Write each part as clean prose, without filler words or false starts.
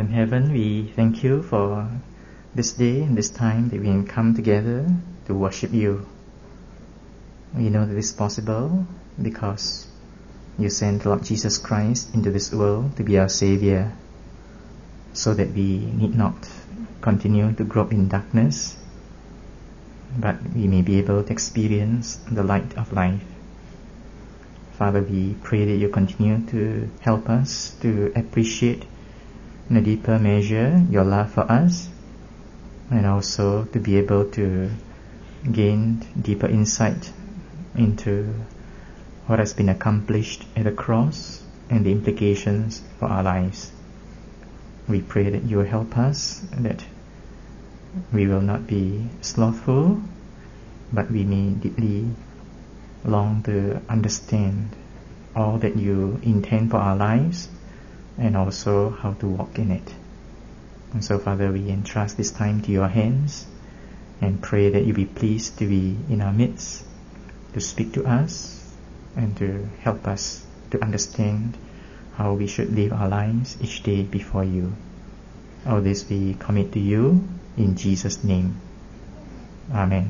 in heaven, we thank you for this day and this time that we can come together to worship you. We know that this is possible because you sent Lord Jesus Christ into this world to be our Savior, so that we need not continue to grope in darkness, but we may be able to experience the light of life. Father, we pray that you continue to help us to appreciate in a deeper measure your love for us, and also to be able to gain deeper insight into what has been accomplished at the cross and the implications for our lives. We pray that you will help us, that we will not be slothful, but we may deeply long to understand all that you intend for our lives and also how to walk in it. And so, Father, we entrust this time to your hands and pray that you be pleased to be in our midst, to speak to us and to help us to understand how we should live our lives each day before you. All this we commit to you in Jesus' name. Amen.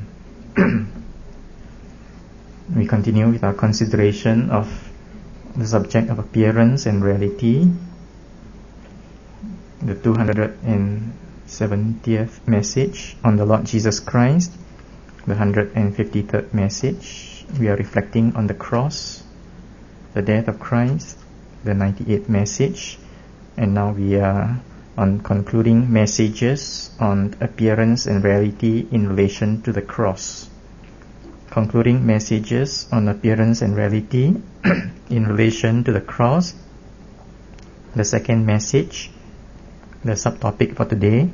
We continue with our consideration of the subject of appearance and reality. The 270th message on the Lord Jesus Christ, the 153rd message. We are reflecting on the cross, the death of Christ, the 98th message, and now we are on concluding messages on appearance and reality in relation to the cross. Concluding messages on appearance and reality in relation to the cross. The second message, the subtopic for today,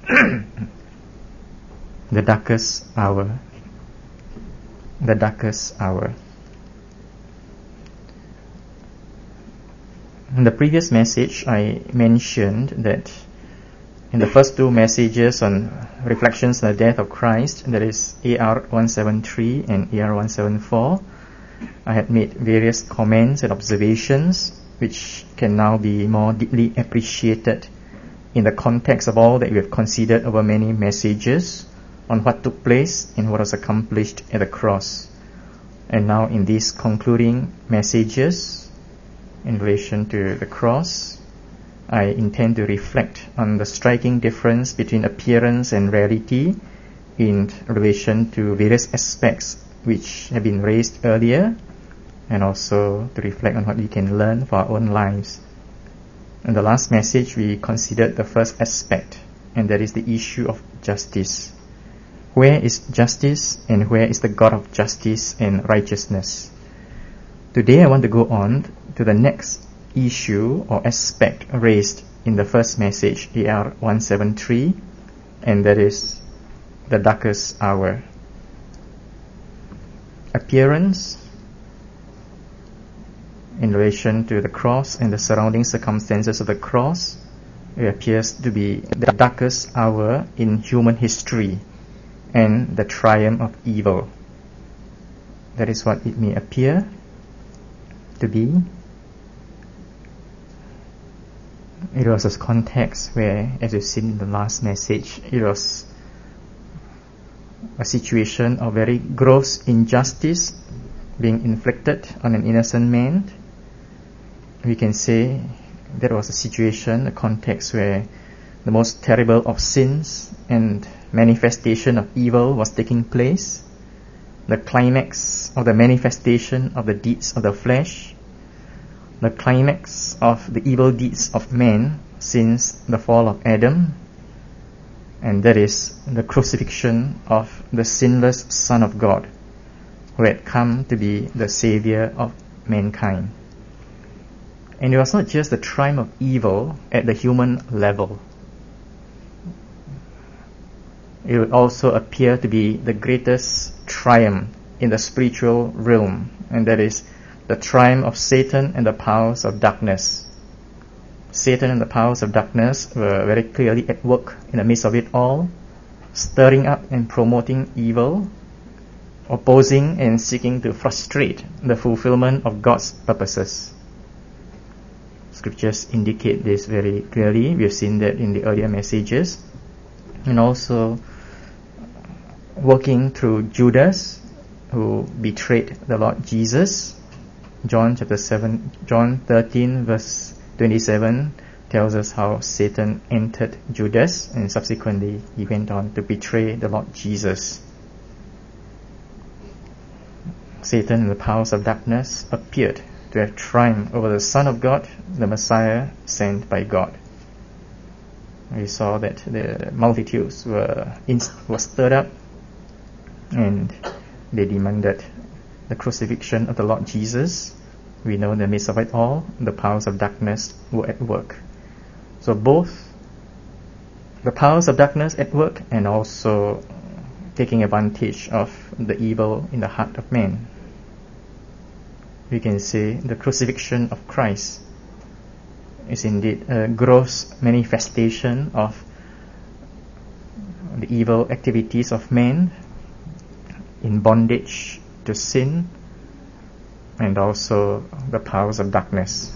the darkest hour. The darkest hour. In the previous message, I mentioned that in the first two messages on reflections on the death of Christ, that is AR 173 and AR 174, I had made various comments and observations which can now be more deeply appreciated in the context of all that we have considered over many messages on what took place and what was accomplished at the cross. And now in these concluding messages in relation to the cross, I intend to reflect on the striking difference between appearance and reality in relation to various aspects which have been raised earlier, and also to reflect on what we can learn for our own lives. In the last message, we considered the first aspect, and that is the issue of justice. Where is justice, and where is the God of justice and righteousness? Today I want to go on to the next issue or aspect raised in the first message, AR 173, and that is the darkest hour. Appearance in relation to the cross and the surrounding circumstances of the cross, it appears to be the darkest hour in human history and the triumph of evil. That is what it may appear to be. It was a context where, as you've seen in the last message, it was a situation of very gross injustice being inflicted on an innocent man. We can say that was a situation, a context where the most terrible of sins and manifestation of evil was taking place. The climax of the manifestation of the deeds of the flesh, the climax of the evil deeds of man since the fall of Adam, and that is the crucifixion of the sinless Son of God, who had come to be the Savior of mankind. And it was not just the triumph of evil at the human level. It would also appear to be the greatest triumph in the spiritual realm, and that is the triumph of Satan and the powers of darkness. Satan and the powers of darkness were very clearly at work in the midst of it all, stirring up and promoting evil, opposing and seeking to frustrate the fulfillment of God's purposes. scriptures indicate this very clearly. We've seen that in the earlier messages. And also working through Judas, who betrayed the Lord Jesus. John 13 verse 27 tells us how Satan entered Judas, and subsequently he went on to betray the Lord Jesus. Satan and the powers of darkness appeared to have triumphed over the Son of God, the Messiah sent by God. We saw that the multitudes were stirred up, and they demanded the crucifixion of the Lord Jesus. We know in the midst of it all, the powers of darkness were at work. So both the powers of darkness at work and also taking advantage of the evil in the heart of man. We can say the crucifixion of Christ is indeed a gross manifestation of the evil activities of man in bondage to sin and also the powers of darkness.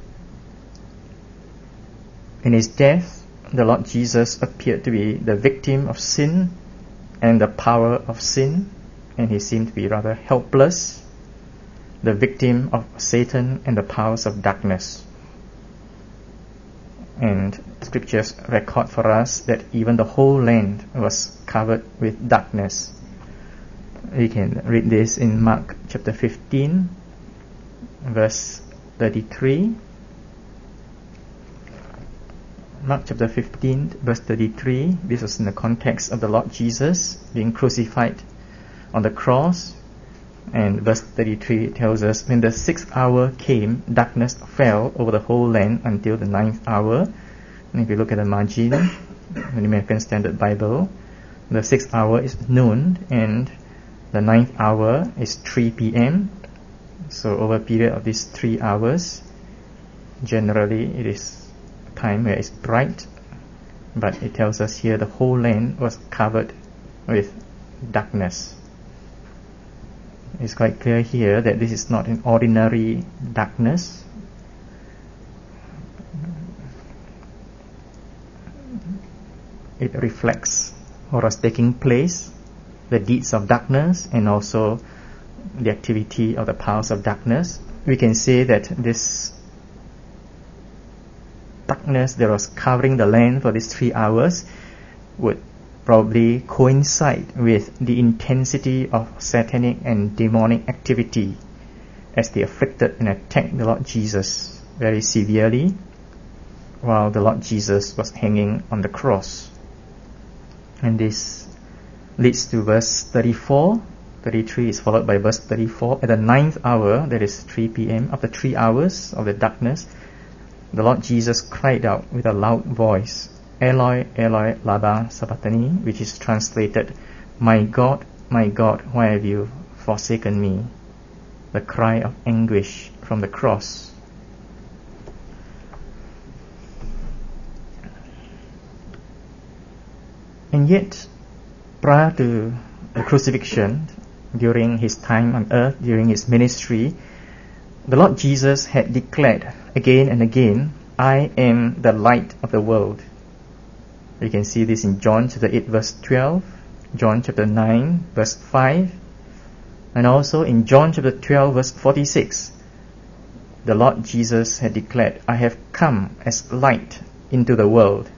In his death, the Lord Jesus appeared to be the victim of sin and the power of sin, and he seemed to be rather helpless, the victim of Satan and the powers of darkness. And scriptures record for us that even the whole land was covered with darkness. We can read this in Mark chapter 15, verse 33. Mark chapter 15, verse 33. This was in the context of the Lord Jesus being crucified on the cross. And verse 33 tells us, when the 6th hour came, darkness fell over the whole land until the 9th hour. And if you look at the margin, in the American Standard Bible, the 6th hour is noon and the 9th hour is 3 p.m. So over a period of these 3 hours, generally it is a time where it's bright, but it tells us here the whole land was covered with darkness. It's quite clear here that this is not an ordinary darkness. It reflects what was taking place, the deeds of darkness and also the activity of the powers of darkness. We can say that this darkness that was covering the land for these 3 hours would probably coincide with the intensity of satanic and demonic activity as they afflicted and attacked the Lord Jesus very severely while the Lord Jesus was hanging on the cross. And this leads to verse 34. 33 is followed by verse 34. At the 9th hour, that is 3 p.m., after 3 hours of the darkness, the Lord Jesus cried out with a loud voice, Eloi, Eloi, lama sabachthani, which is translated, my God, why have you forsaken me? The cry of anguish from the cross. And yet, prior to the crucifixion, during his time on earth, during his ministry, the Lord Jesus had declared again and again, I am the light of the world. You can see this in John chapter 8 verse 12, John chapter 9 verse 5, and also in John chapter 12 verse 46. The Lord Jesus had declared, I have come as light into the world.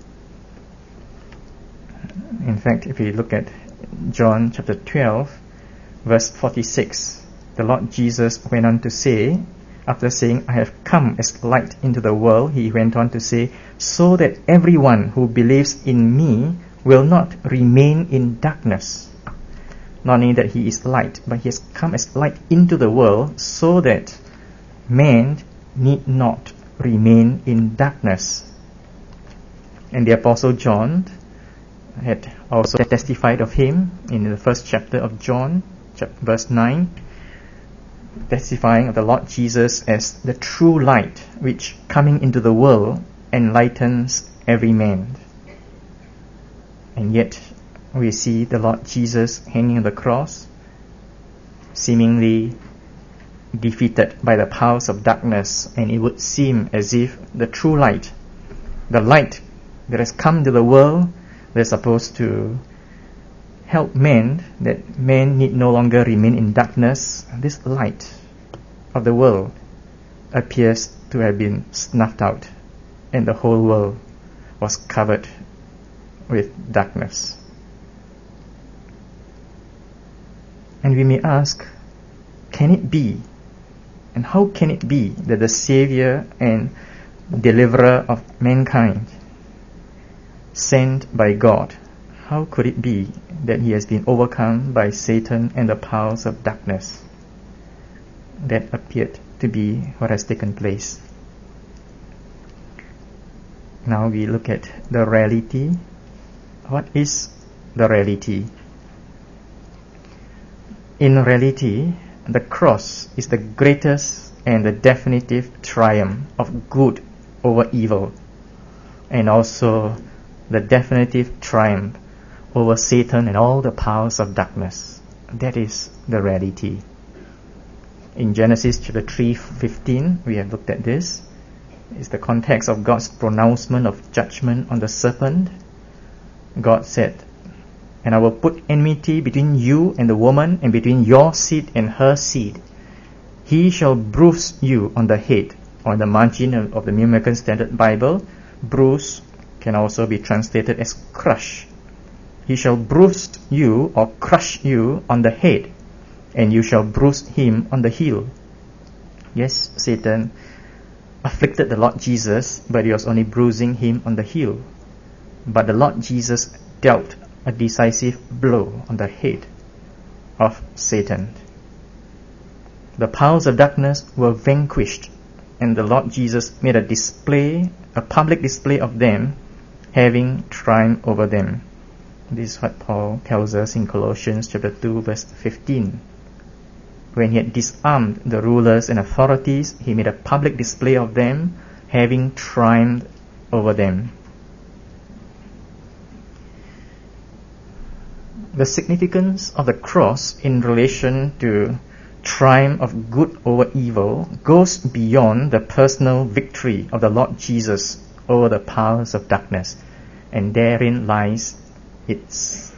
In fact, if we look at John chapter 12 verse 46, the Lord Jesus went on to say, after saying, I have come as light into the world, he went on to say, so that everyone who believes in me will not remain in darkness. Not only that he is light, but he has come as light into the world so that man need not remain in darkness. And the Apostle John had also testified of him in the first chapter of John, verse 9, testifying of the Lord Jesus as the true light which coming into the world enlightens every man. And yet we see the Lord Jesus hanging on the cross, seemingly defeated by the powers of darkness, and it would seem as if the true light, the light that has come to the world, that's supposed to help men, that men need no longer remain in darkness, this light of the world appears to have been snuffed out, and the whole world was covered with darkness. And we may ask, can it be, and how can it be that the Savior and Deliverer of mankind, sent by God, how could it be that he has been overcome by Satan and the powers of darkness? That appeared to be what has taken place. Now we look at the reality. What is the reality? In reality, the cross is the greatest and the definitive triumph of good over evil, and also the definitive triumph over Satan and all the powers of darkness. That is the reality. In Genesis chapter 3:15, we have looked at this. It's the context of God's pronouncement of judgment on the serpent. God said, "And I will put enmity between you and the woman, and between your seed and her seed. He shall bruise you on the head." On the margin of the New American Standard Bible, bruise can also be translated as crush. He shall bruise you or crush you on the head, and you shall bruise him on the heel. Yes, Satan afflicted the Lord Jesus, but he was only bruising him on the heel. But the Lord Jesus dealt a decisive blow on the head of Satan. The powers of darkness were vanquished, and the Lord Jesus made a public display of them, having triumphed over them. This is what Paul tells us in Colossians chapter 2, verse 15. When he had disarmed the rulers and authorities, he made a public display of them, having triumphed over them. The significance of the cross in relation to triumph of good over evil goes beyond the personal victory of the Lord Jesus over the powers of darkness, and therein lies its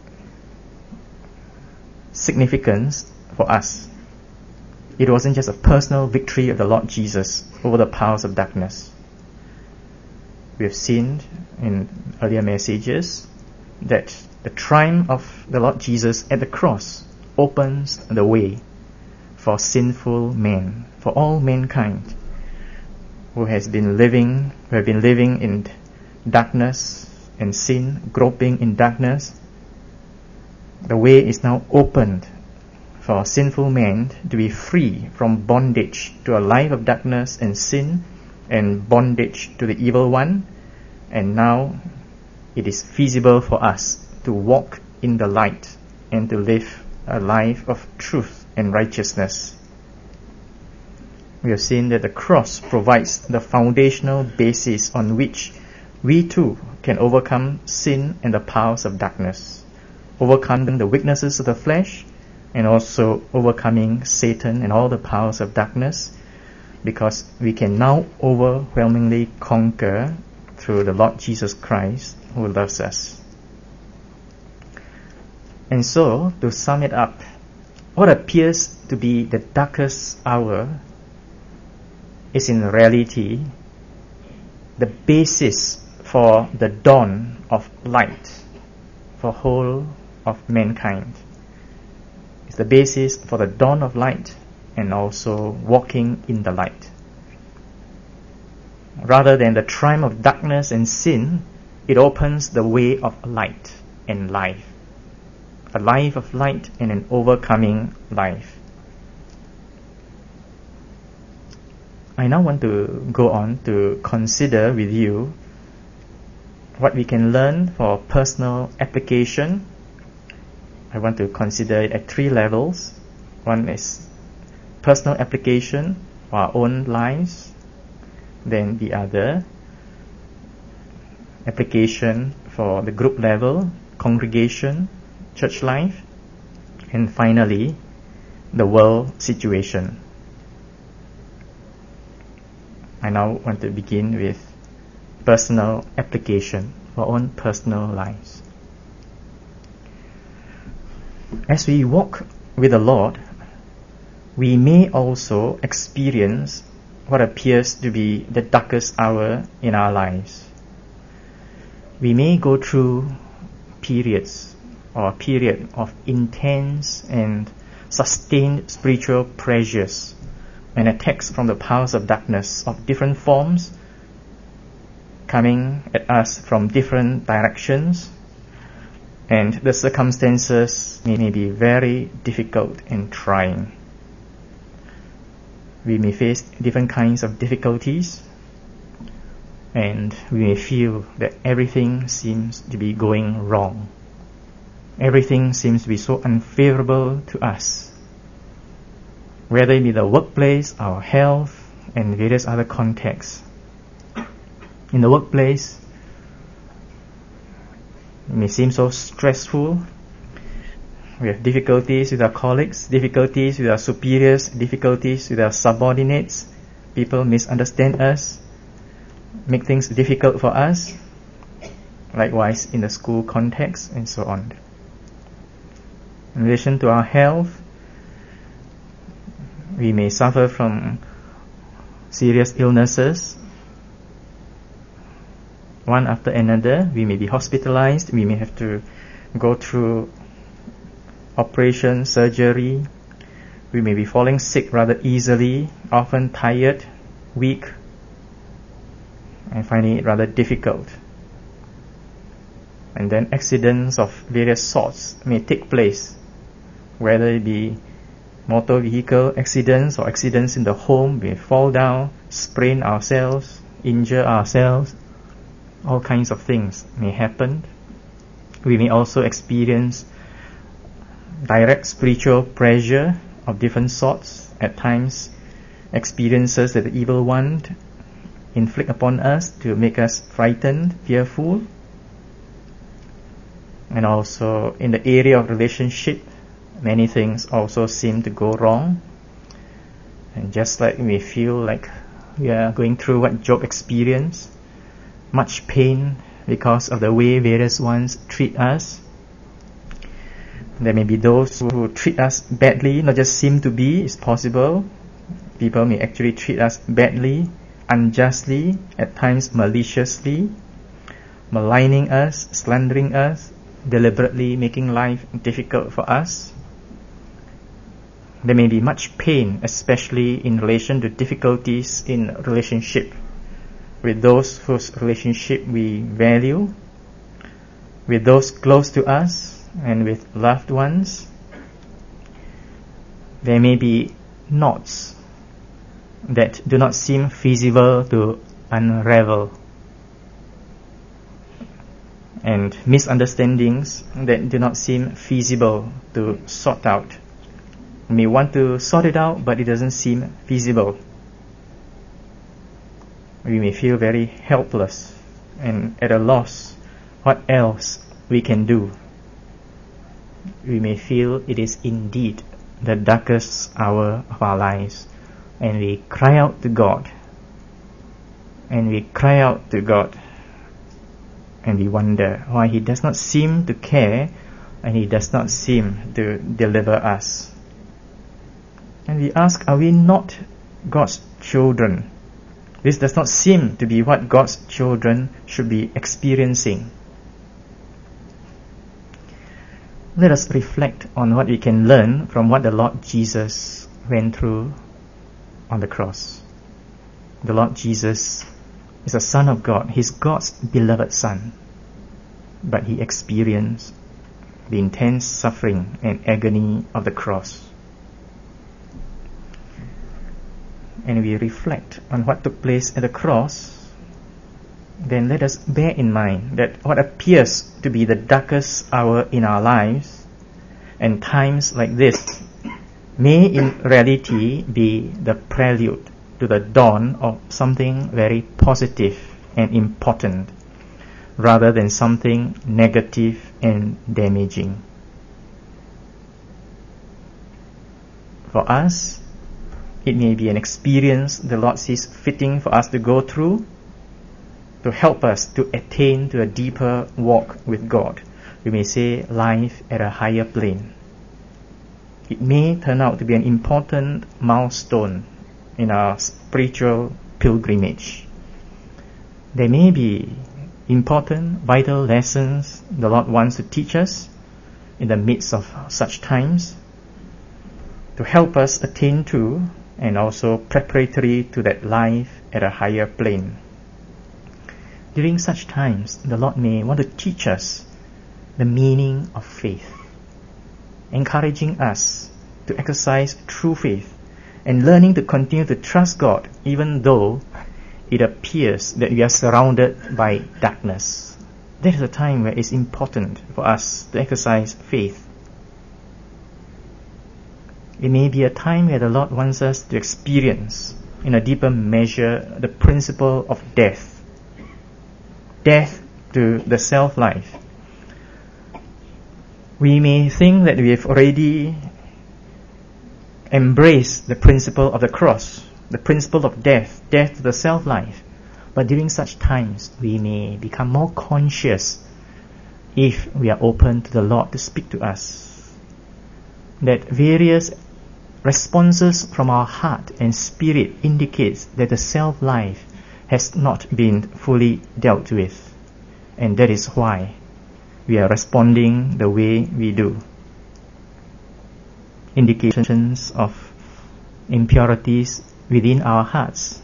significance for us. It wasn't just a personal victory of the Lord Jesus over the powers of darkness. We have seen in earlier messages that the triumph of the Lord Jesus at the cross opens the way for sinful men, for all mankind who have been living in darkness and sin, groping in darkness. The way is now opened for sinful men to be free from bondage to a life of darkness and sin and bondage to the evil one. And now it is feasible for us to walk in the light and to live a life of truth and righteousness. We have seen that the cross provides the foundational basis on which we too can overcome sin and the powers of darkness, overcoming the weaknesses of the flesh, and also overcoming Satan and all the powers of darkness, because we can now overwhelmingly conquer through the Lord Jesus Christ who loves us. And so, to sum it up, what appears to be the darkest hour is in reality the basis for the dawn of light for whole of mankind. It's the basis for the dawn of light and also walking in the light. Rather than the triumph of darkness and sin, it opens the way of light and life. A life of light and an overcoming life. I now want to go on to consider with you what we can learn for personal application. I want to consider it at 3 levels. One is personal application for our own lives. Then the other, application for the group level, congregation, church life. And finally, the world situation. I now want to begin with personal application for our own personal lives. As we walk with the Lord, we may also experience what appears to be the darkest hour in our lives. We may go through periods or a period of intense and sustained spiritual pressures and attacks from the powers of darkness of different forms, coming at us from different directions, and the circumstances may be very difficult and trying. We may face different kinds of difficulties, and we may feel that everything seems to be going wrong. Everything seems to be so unfavorable to us, whether it be the workplace, our health, and various other contexts. In the workplace, it may seem so stressful. We have difficulties with our colleagues, difficulties with our superiors, difficulties with our subordinates. People misunderstand us, make things difficult for us. Likewise in the school context and so on. In relation to our health, we may suffer from serious illnesses, one after another. We may be hospitalized, we may have to go through operation, surgery. We may be falling sick rather easily, often tired, weak, and finding it rather difficult. And then accidents of various sorts may take place, whether it be motor vehicle accidents or accidents in the home. We fall down, sprain ourselves, injure ourselves. All kinds of things may happen. We may also experience direct spiritual pressure of different sorts. At times, experiences that the evil one inflict upon us to make us frightened, fearful. And also in the area of relationship, many things also seem to go wrong. And just like we feel like we are going through what Job experienced, much pain because of the way various ones treat us. There may be those who treat us badly, not just seem to be. It's possible people may actually treat us badly, unjustly, at times maliciously, maligning us, slandering us, deliberately making life difficult for us. There may be much pain, especially in relation to difficulties in relationship with those whose relationship we value, with those close to us, and with loved ones. There may be knots that do not seem feasible to unravel, and misunderstandings that do not seem feasible to sort out. We may want to sort it out, but it doesn't seem feasible. We may feel very helpless and at a loss what else we can do. We may feel it is indeed the darkest hour of our lives, and we cry out to God, and we cry out to God, and we wonder why He does not seem to care, and He does not seem to deliver us. And we ask, are we not God's children? This does not seem to be what God's children should be experiencing. Let us reflect on what we can learn from what the Lord Jesus went through on the cross. The Lord Jesus is a Son of God. He's God's beloved Son. But He experienced the intense suffering and agony of the cross. And we reflect on what took place at the cross, then let us bear in mind that what appears to be the darkest hour in our lives, and times like this, may in reality be the prelude to the dawn of something very positive and important, rather than something negative and damaging. For us, It may be an experience the Lord sees fitting for us to go through to help us to attain to a deeper walk with God. We may say life at a higher plane. It may turn out to be an important milestone in our spiritual pilgrimage. There may be important, vital lessons the Lord wants to teach us in the midst of such times to help us attain to and also preparatory to that life at a higher plane. During such times, the Lord may want to teach us the meaning of faith, encouraging us to exercise true faith and learning to continue to trust God even though it appears that we are surrounded by darkness. That is a time where it's important for us to exercise faith. It may be a time where the Lord wants us to experience in a deeper measure the principle of death. Death to the self-life. We may think that we have already embraced the principle of the cross, the principle of death, death to the self-life. But during such times, we may become more conscious if we are open to the Lord to speak to us. That various responses from our heart and spirit indicates that the self-life has not been fully dealt with. And that is why we are responding the way we do. Indications of impurities within our hearts.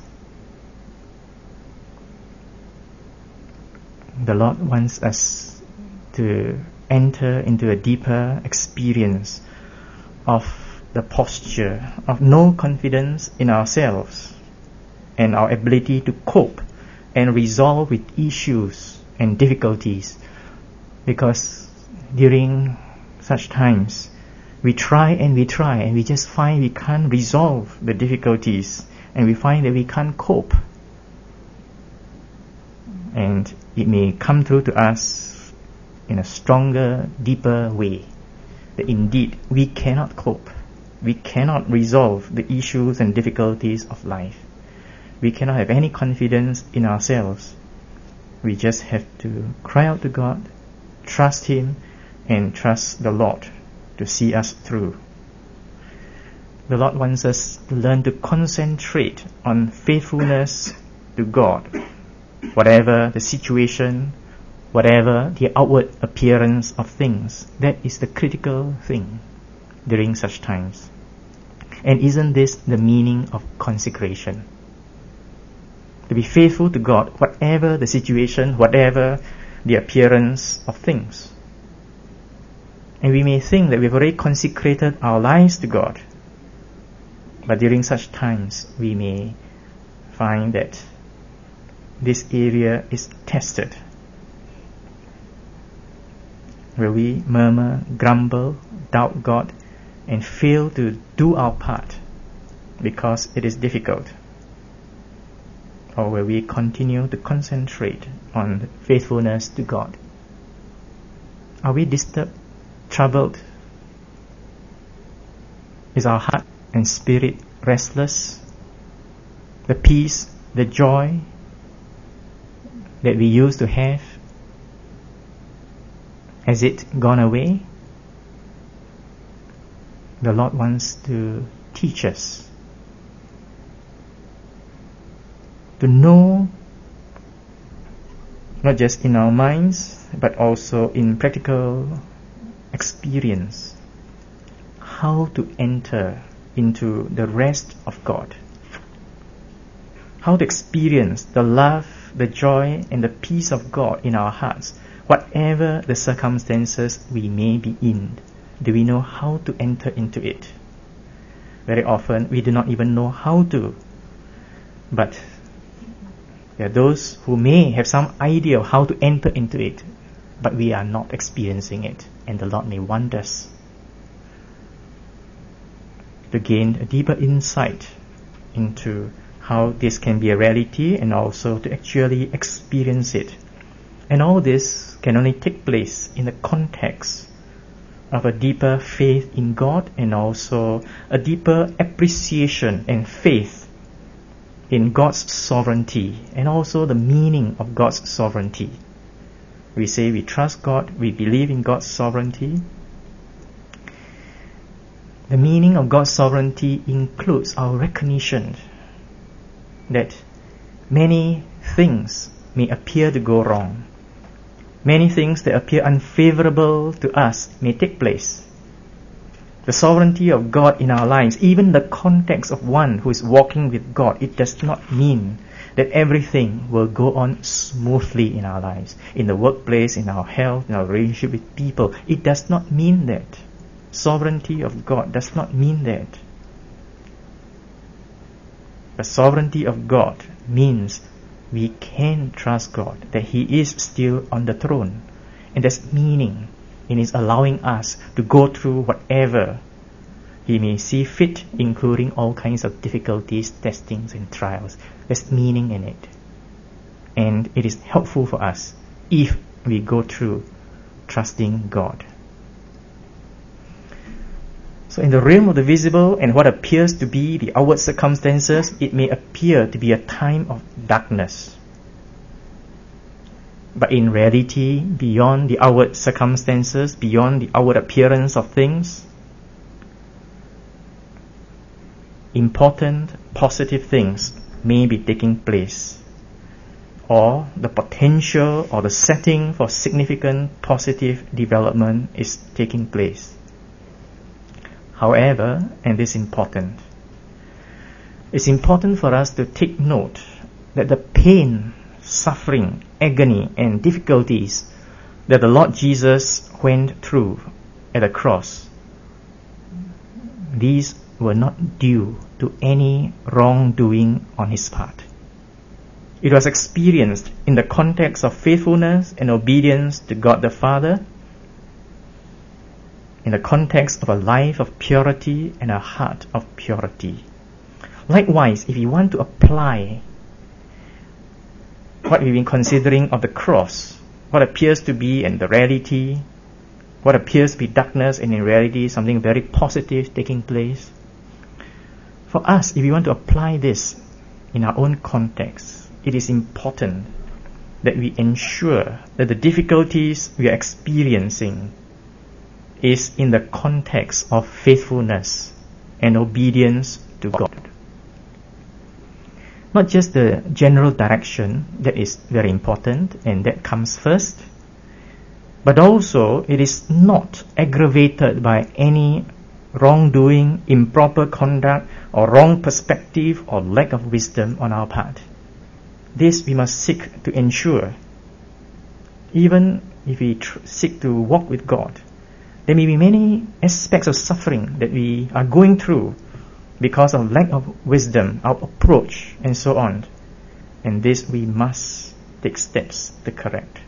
The Lord wants us to enter into a deeper experience of the posture of no confidence in ourselves and our ability to cope and resolve with issues and difficulties, because during such times we try and we just find we can't resolve the difficulties and we find that we can't cope, and it may come through to us in a stronger, deeper way that indeed we cannot cope, we cannot resolve the issues and difficulties of life. We cannot have any confidence in ourselves. We just have to cry out to God, trust Him, and trust the Lord to see us through. The Lord wants us to learn to concentrate on faithfulness to God, whatever the situation, whatever the outward appearance of things. That is the critical thing during such times. And isn't this the meaning of consecration? To be faithful to God, whatever the situation, whatever the appearance of things. And we may think that we've already consecrated our lives to God, but during such times we may find that this area is tested. Will we murmur, grumble, doubt God, and fail to do our part because it is difficult? Or will we continue to concentrate on faithfulness to God? Are we disturbed, troubled? Is our heart and spirit restless? The peace, the joy that we used to have, has it gone away? The Lord wants to teach us to know, not just in our minds, but also in practical experience, how to enter into the rest of God. How to experience the love, the joy, and the peace of God in our hearts, whatever the circumstances we may be in. Do we know how to enter into it? Very often we do not even know how to. But there are those who may have some idea of how to enter into it, but we are not experiencing it, and the Lord may want us to gain a deeper insight into how this can be a reality and also to actually experience it. And all this can only take place in the context of a deeper faith in God and also a deeper appreciation and faith in God's sovereignty and also the meaning of God's sovereignty. We say we trust God, we believe in God's sovereignty. The meaning of God's sovereignty includes our recognition that many things may appear to go wrong. Many things that appear unfavorable to us may take place. The sovereignty of God in our lives, even the context of one who is walking with God, it does not mean that everything will go on smoothly in our lives. In the workplace, in our health, in our relationship with people, it does not mean that. Sovereignty of God does not mean that. The sovereignty of God means we can trust God, that He is still on the throne. And there's meaning in His allowing us to go through whatever He may see fit, including all kinds of difficulties, testings and trials. There's meaning in it. And it is helpful for us if we go through trusting God. So in the realm of the visible and what appears to be the outward circumstances, it may appear to be a time of darkness. But in reality, beyond the outward circumstances, beyond the outward appearance of things, important, positive things may be taking place, or the potential or the setting for significant positive development is taking place. However, and this is important, it's important for us to take note that the pain, suffering, agony and difficulties that the Lord Jesus went through at the cross, these were not due to any wrongdoing on His part. It was experienced in the context of faithfulness and obedience to God the Father, in the context of a life of purity and a heart of purity. Likewise, if you want to apply what we've been considering of the cross, what appears to be and the reality, what appears to be darkness and in reality something very positive taking place, for us, if we want to apply this in our own context, it is important that we ensure that the difficulties we are experiencing is in the context of faithfulness and obedience to God. Not just the general direction that is very important and that comes first, but also it is not aggravated by any wrongdoing, improper conduct, or wrong perspective or lack of wisdom on our part. This we must seek to ensure. Even if we seek to walk with God, there may be many aspects of suffering that we are going through because of lack of wisdom, our approach, and so on. And this we must take steps to correct.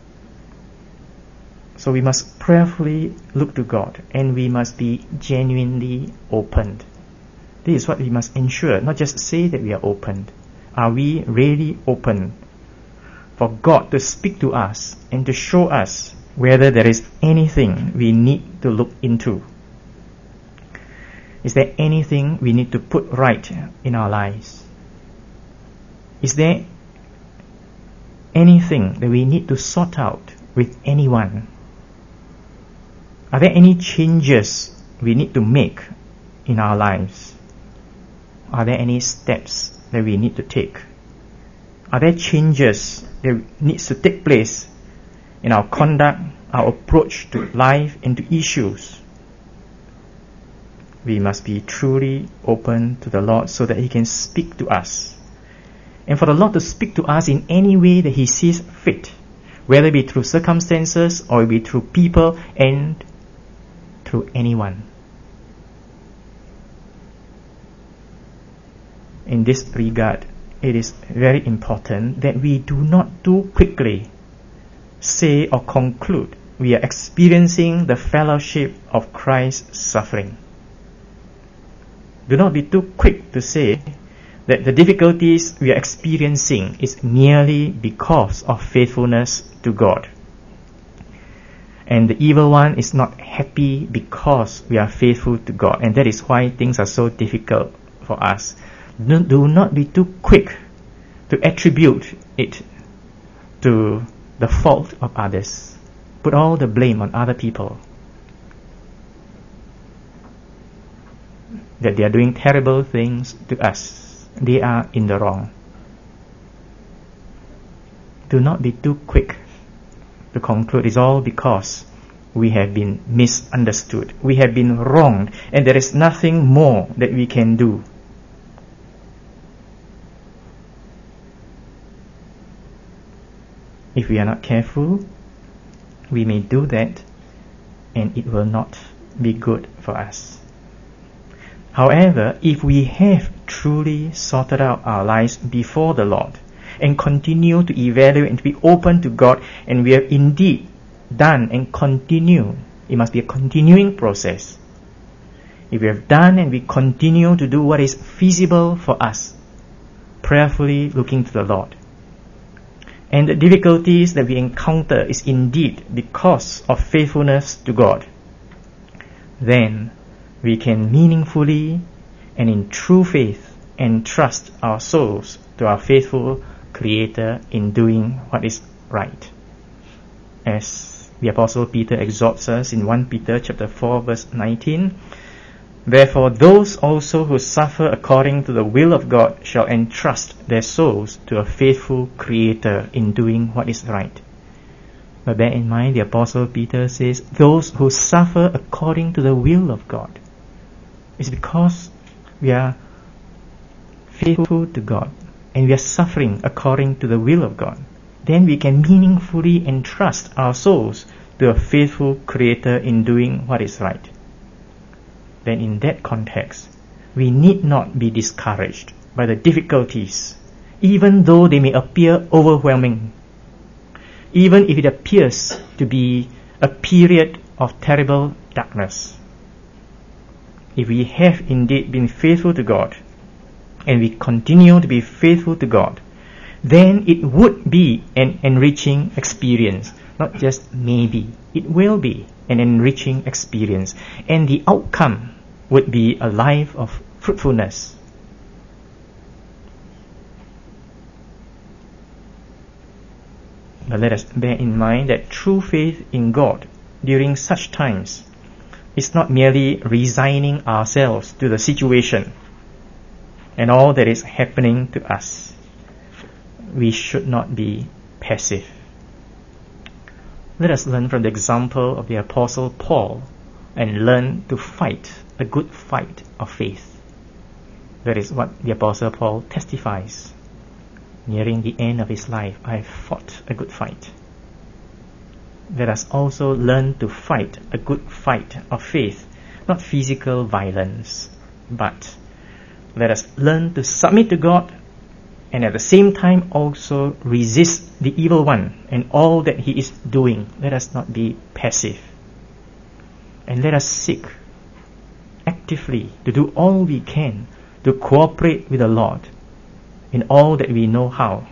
So we must prayerfully look to God, and we must be genuinely opened. This is what we must ensure, not just say that we are opened. Are we really open for God to speak to us and to show us whether there is anything we need to look into? Is there anything we need to put right in our lives? Is there anything that we need to sort out with anyone? Are there any changes we need to make in our lives? Are there any steps that we need to take? Are there changes that needs to take place in our conduct, our approach to life and to issues? We must be truly open to the Lord so that He can speak to us. And for the Lord to speak to us in any way that He sees fit, whether it be through circumstances or it be through people and through anyone. In this regard, it is very important that we do not too quickly say or conclude we are experiencing the fellowship of Christ's suffering. Do not be too quick to say that the difficulties we are experiencing is merely because of faithfulness to God. And the evil one is not happy because we are faithful to God. And that is why things are so difficult for us. Do not be too quick to attribute it to the fault of others. Put all the blame on other people. That they are doing terrible things to us. They are in the wrong. Do not be too quick to conclude it's all because we have been misunderstood. We have been wronged, and there is nothing more that we can do. If we are not careful, we may do that, and it will not be good for us. However, if we have truly sorted out our lives before the Lord, and continue to evaluate and to be open to God, and we have indeed done and continue, it must be a continuing process. If we have done and we continue to do what is feasible for us, prayerfully looking to the Lord, and the difficulties that we encounter is indeed because of faithfulness to God, then we can meaningfully and in true faith entrust our souls to our faithful Creator in doing what is right. As the Apostle Peter exhorts us in 1 Peter chapter 4 verse 19, therefore those also who suffer according to the will of God shall entrust their souls to a faithful Creator in doing what is right. But bear in mind, the Apostle Peter says, those who suffer according to the will of God. It's because we are faithful to God, and we are suffering according to the will of God. Then we can meaningfully entrust our souls to a faithful Creator in doing what is right. Then in that context, we need not be discouraged by the difficulties, even though they may appear overwhelming. Even if it appears to be a period of terrible darkness. If we have indeed been faithful to God, and we continue to be faithful to God, then it would be an enriching experience. Not just maybe, it will be an enriching experience. And the outcome would be a life of fruitfulness. But let us bear in mind that true faith in God during such times is not merely resigning ourselves to the situation and all that is happening to us. We should not be passive. Let us learn from the example of the Apostle Paul and learn to fight a good fight of faith. That is what the Apostle Paul testifies. Nearing the end of his life, I have fought a good fight. Let us also learn to fight a good fight of faith, not physical violence, but let us learn to submit to God and at the same time also resist the evil one and all that he is doing. Let us not be passive. And let us seek actively to do all we can to cooperate with the Lord in all that we know how.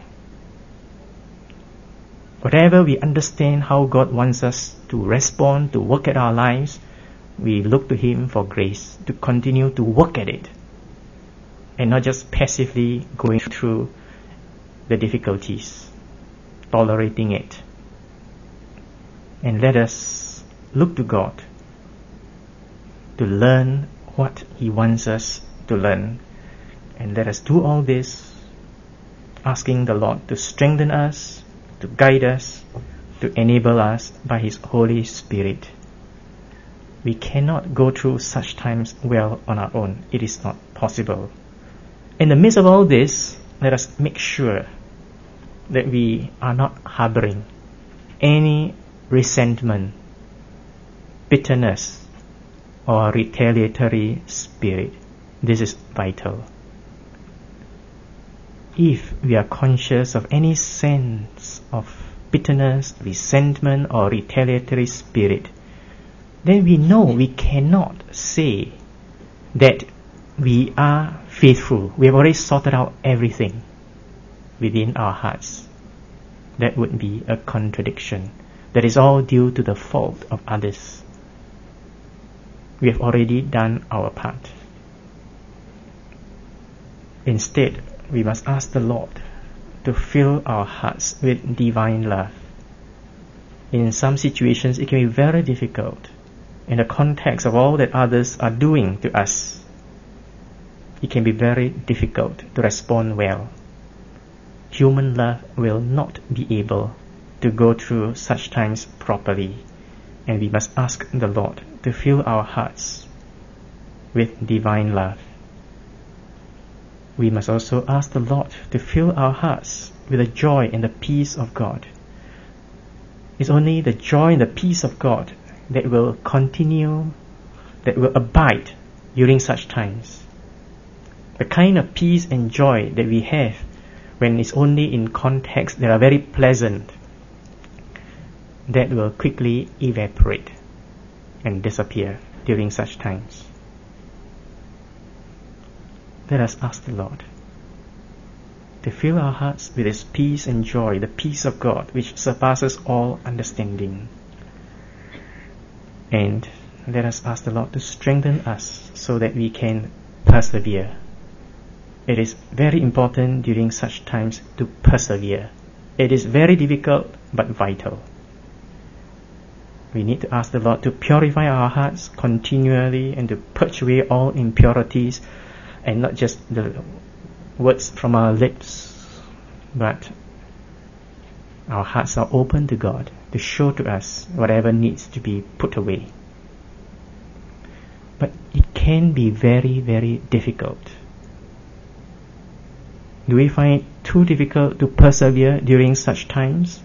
Whatever we understand how God wants us to respond, to work at our lives, we look to Him for grace to continue to work at it and not just passively going through the difficulties, tolerating it. And let us look to God to learn what He wants us to learn. And let us do all this asking the Lord to strengthen us, to guide us, to enable us by His Holy Spirit. We cannot go through such times well on our own. It is not possible. In the midst of all this, let us make sure that we are not harboring any resentment, bitterness, or retaliatory spirit. This is vital. If we are conscious of any sense of bitterness, resentment, or retaliatory spirit, then we know we cannot say that we are faithful. We have already sorted out everything within our hearts. That would be a contradiction. that is all due to the fault of others. We have already done our part. Instead, we must ask the Lord to fill our hearts with divine love. In some situations, it can be very difficult in the context of all that others are doing to us. It can be very difficult to respond well. Human love will not be able to go through such times properly, and we must ask the Lord to fill our hearts with divine love. We must also ask the Lord to fill our hearts with the joy and the peace of God. It's only the joy and the peace of God that will continue, that will abide during such times. The kind of peace and joy that we have when it's only in contexts that are very pleasant, that will quickly evaporate and disappear during such times. Let us ask the Lord to fill our hearts with His peace and joy, the peace of God which surpasses all understanding. And let us ask the Lord to strengthen us so that we can persevere. It is very important during such times to persevere. It is very difficult but vital. We need to ask the Lord to purify our hearts continually and to purge away all impurities, and not just the words from our lips, but our hearts are open to God to show to us whatever needs to be put away. But it can be very, very difficult. Do we find it too difficult to persevere during such times?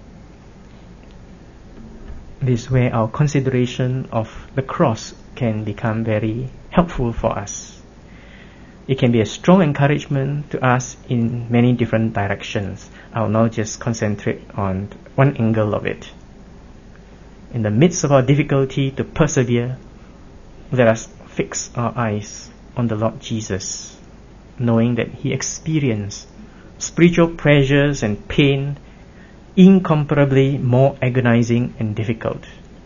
This is where our consideration of the cross can become very helpful for us. It can be a strong encouragement to us in many different directions. I will now just concentrate on one angle of it. In the midst of our difficulty to persevere, let us fix our eyes on the Lord Jesus, knowing that He experienced spiritual pressures and pain incomparably more agonizing and difficult.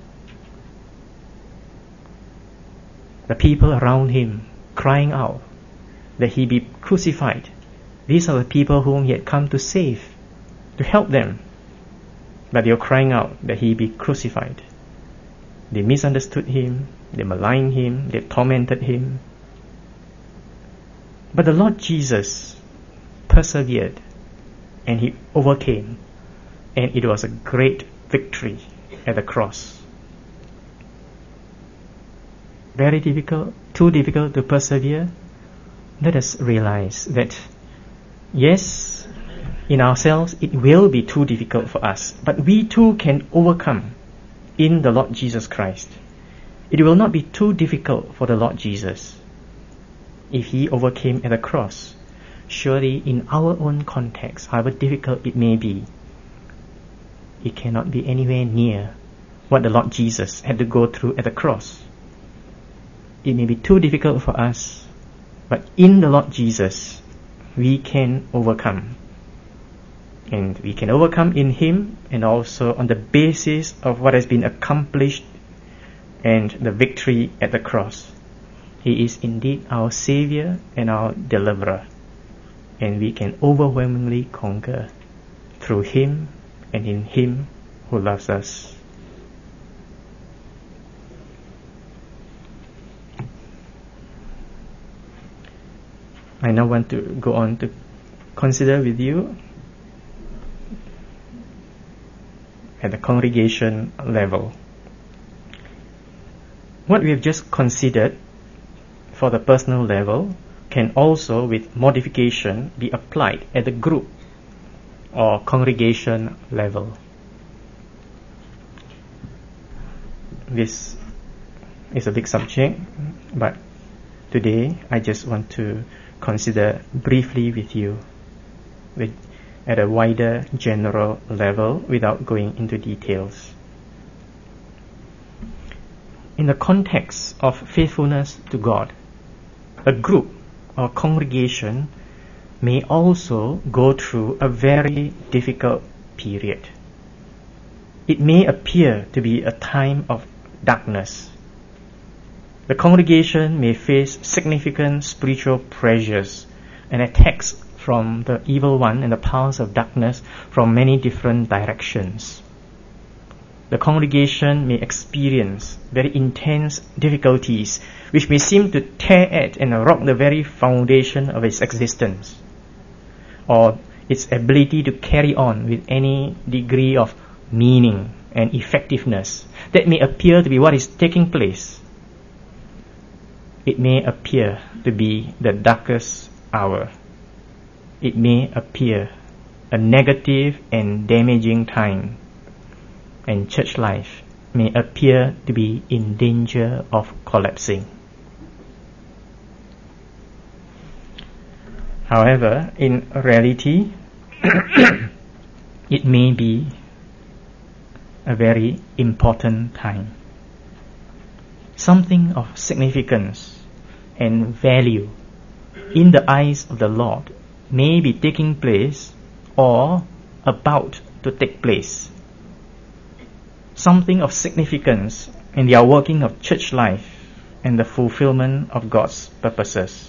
The people around Him crying out that He be crucified. These are the people whom He had come to save, to help them. But they were crying out that He be crucified. They misunderstood Him, they maligned Him, they tormented Him. But the Lord Jesus persevered and He overcame, and it was a great victory at the cross. Very difficult, too difficult to persevere? Let us realize that, yes, in ourselves it will be too difficult for us, but we too can overcome in the Lord Jesus Christ. It will not be too difficult for the Lord Jesus. If He overcame at the cross, surely in our own context, however difficult it may be, it cannot be anywhere near what the Lord Jesus had to go through at the cross. It may be too difficult for us, but in the Lord Jesus, we can overcome. And we can overcome in Him, and also on the basis of what has been accomplished and the victory at the cross. He is indeed our Savior and our Deliverer, and we can overwhelmingly conquer through Him and in Him who loves us. I now want to go on to consider with you at the congregation level. What we have just considered for the personal level can also, with modification, be applied at the group or congregation level. This is a big subject, but today I just want to consider briefly with you at a wider general level without going into details. In the context of faithfulness to God, a group or congregation may also go through a very difficult period. it may appear to be a time of darkness. The congregation may face significant spiritual pressures and attacks from the evil one and the powers of darkness from many different directions. The congregation may experience very intense difficulties which may seem to tear at and rock the very foundation of its existence, or its ability to carry on with any degree of meaning and effectiveness that may appear to be what is taking place. It may appear to be the darkest hour. It may appear a negative and damaging time, and church life may appear to be in danger of collapsing. However, in reality, it may be a very important time. Something of significance and value in the eyes of the Lord may be taking place or about to take place. Something of significance in the outworking of church life and the fulfillment of God's purposes.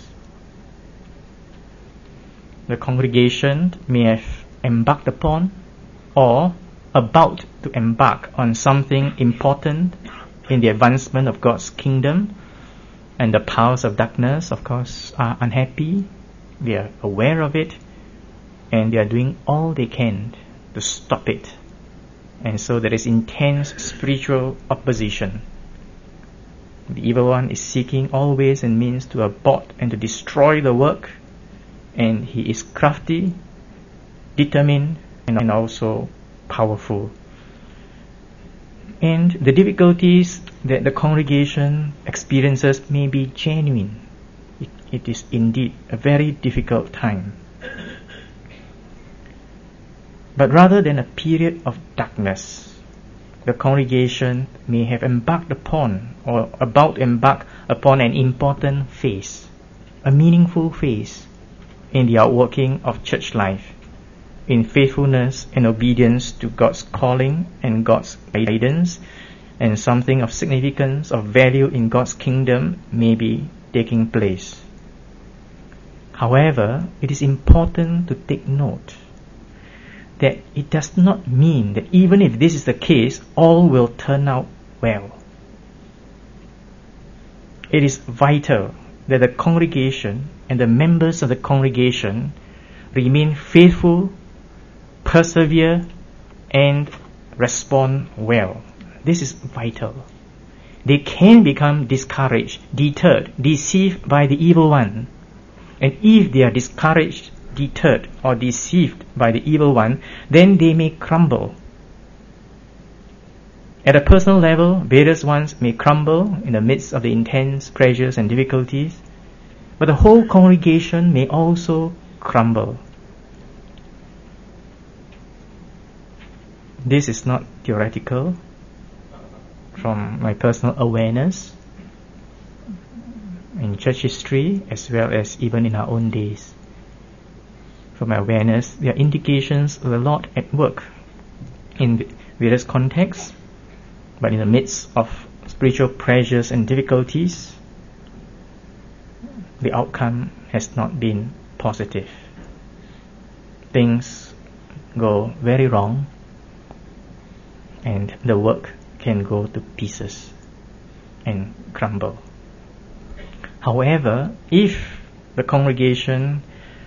The congregation may have embarked upon or about to embark on something important in the advancement of God's kingdom, and the powers of darkness, of course, are unhappy. They are aware of it, and they are doing all they can to stop it. And so there is intense spiritual opposition. The evil one is seeking all ways and means to abort and to destroy the work, and he is crafty, determined, and also powerful. And the difficulties that the congregation experiences may be genuine. It is indeed a very difficult time. But rather than a period of darkness, the congregation may have embarked upon or about to embark upon an important phase, a meaningful phase in the outworking of church life, in faithfulness and obedience to God's calling and God's guidance, and something of significance, of value in God's kingdom may be taking place. However, it is important to take note that it does not mean that even if this is the case, all will turn out well. It is vital that the congregation and the members of the congregation remain faithful, persevere, and respond well. This is vital. They can become discouraged, deterred, deceived by the evil one. And if they are discouraged, deterred, or deceived by the evil one, then they may crumble. At a personal level, various ones may crumble in the midst of the intense pressures and difficulties, but the whole congregation may also crumble. This is not theoretical. From my personal awareness in church history, as well as even in our own days. From my awareness, there are indications of the Lord at work in various contexts, but in the midst of spiritual pressures and difficulties, the outcome has not been positive. Things go very wrong, and the work can go to pieces and crumble. However, if the congregation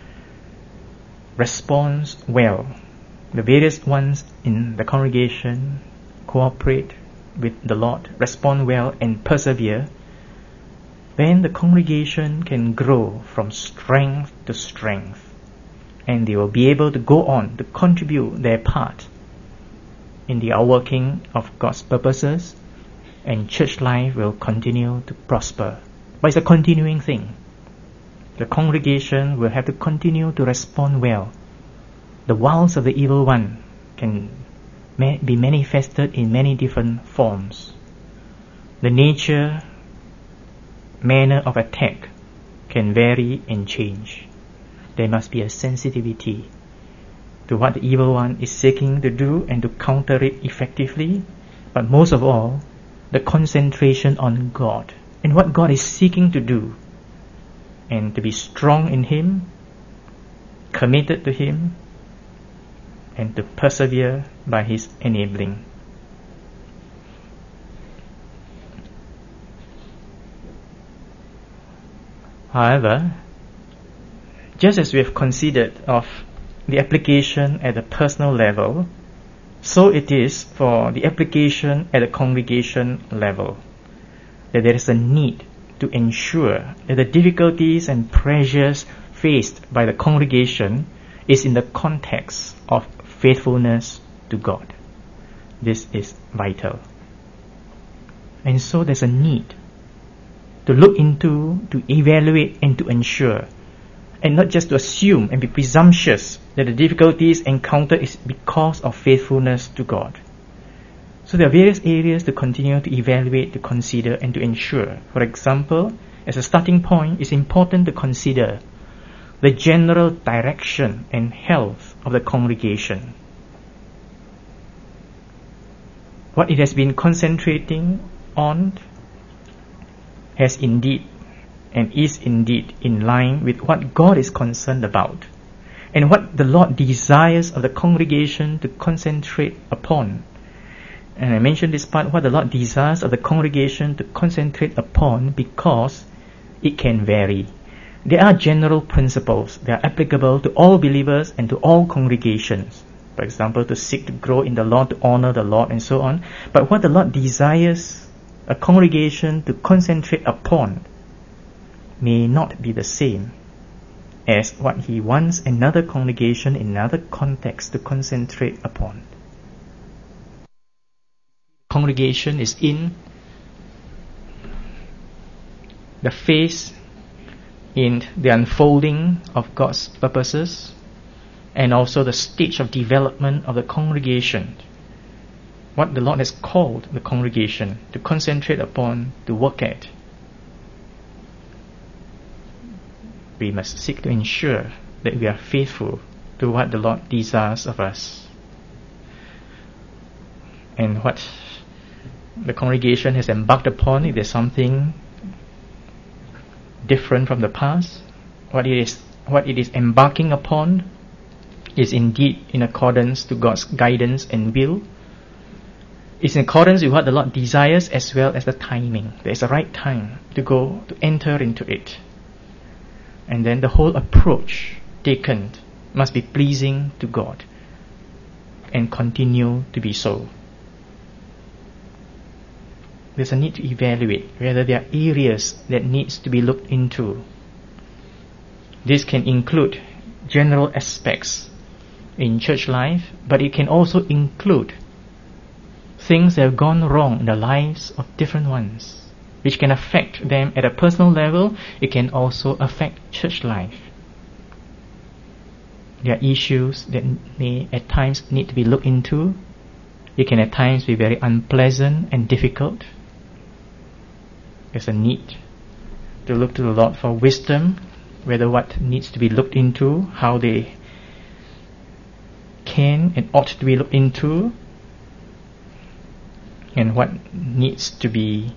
responds well, the various ones in the congregation cooperate with the Lord, respond well and persevere, then the congregation can grow from strength to strength, and they will be able to go on to contribute their part in the outworking of God's purposes, and church life will continue to prosper. But it's a continuing thing. The congregation will have to continue to respond well. The wiles of the evil one can be manifested in many different forms. The nature, manner of attack can vary and change. There must be a sensitivity to what the evil one is seeking to do and to counter it effectively, but most of all, the concentration on God and what God is seeking to do, and to be strong in Him, committed to Him, and to persevere by His enabling. However, just as we have considered of the application at a personal level, so it is for the application at a congregation level, that there is a need to ensure that the difficulties and pressures faced by the congregation is in the context of faithfulness to God. This is vital. And so there's a need to look into, to evaluate, and to ensure, and not just to assume and be presumptuous that the difficulties encountered is because of faithfulness to God. So there are various areas to continue to evaluate, to consider, and to ensure. For example, as a starting point, it's important to consider the general direction and health of the congregation. What it has been concentrating on has indeed and is indeed in line with what God is concerned about, and what the Lord desires of the congregation to concentrate upon. And I mentioned this part, what the Lord desires of the congregation to concentrate upon, because it can vary. There are general principles that are applicable to all believers and to all congregations. For example, to seek to grow in the Lord, to honor the Lord, and so on. But what the Lord desires a congregation to concentrate upon may not be the same as what He wants another congregation in another context to concentrate upon. Congregation is in the phase in the unfolding of God's purposes, and also the stage of development of the congregation. What the Lord has called the congregation to concentrate upon, to work at. We must seek to ensure that we are faithful to what the Lord desires of us. And what the congregation has embarked upon, if there's something different from the past, what it is embarking upon is indeed in accordance to God's guidance and will. It's in accordance with what the Lord desires, as well as the timing. There's a right time to enter into it. And then the whole approach taken must be pleasing to God and continue to be so. There's a need to evaluate whether there are areas that needs to be looked into. This can include general aspects in church life, but it can also include things that have gone wrong in the lives of different ones, which can affect them at a personal level. It can also affect church life. There are issues that may at times need to be looked into. It can at times be very unpleasant and difficult. There's a need to look to the Lord for wisdom, whether what needs to be looked into, how they can and ought to be looked into, and what needs to be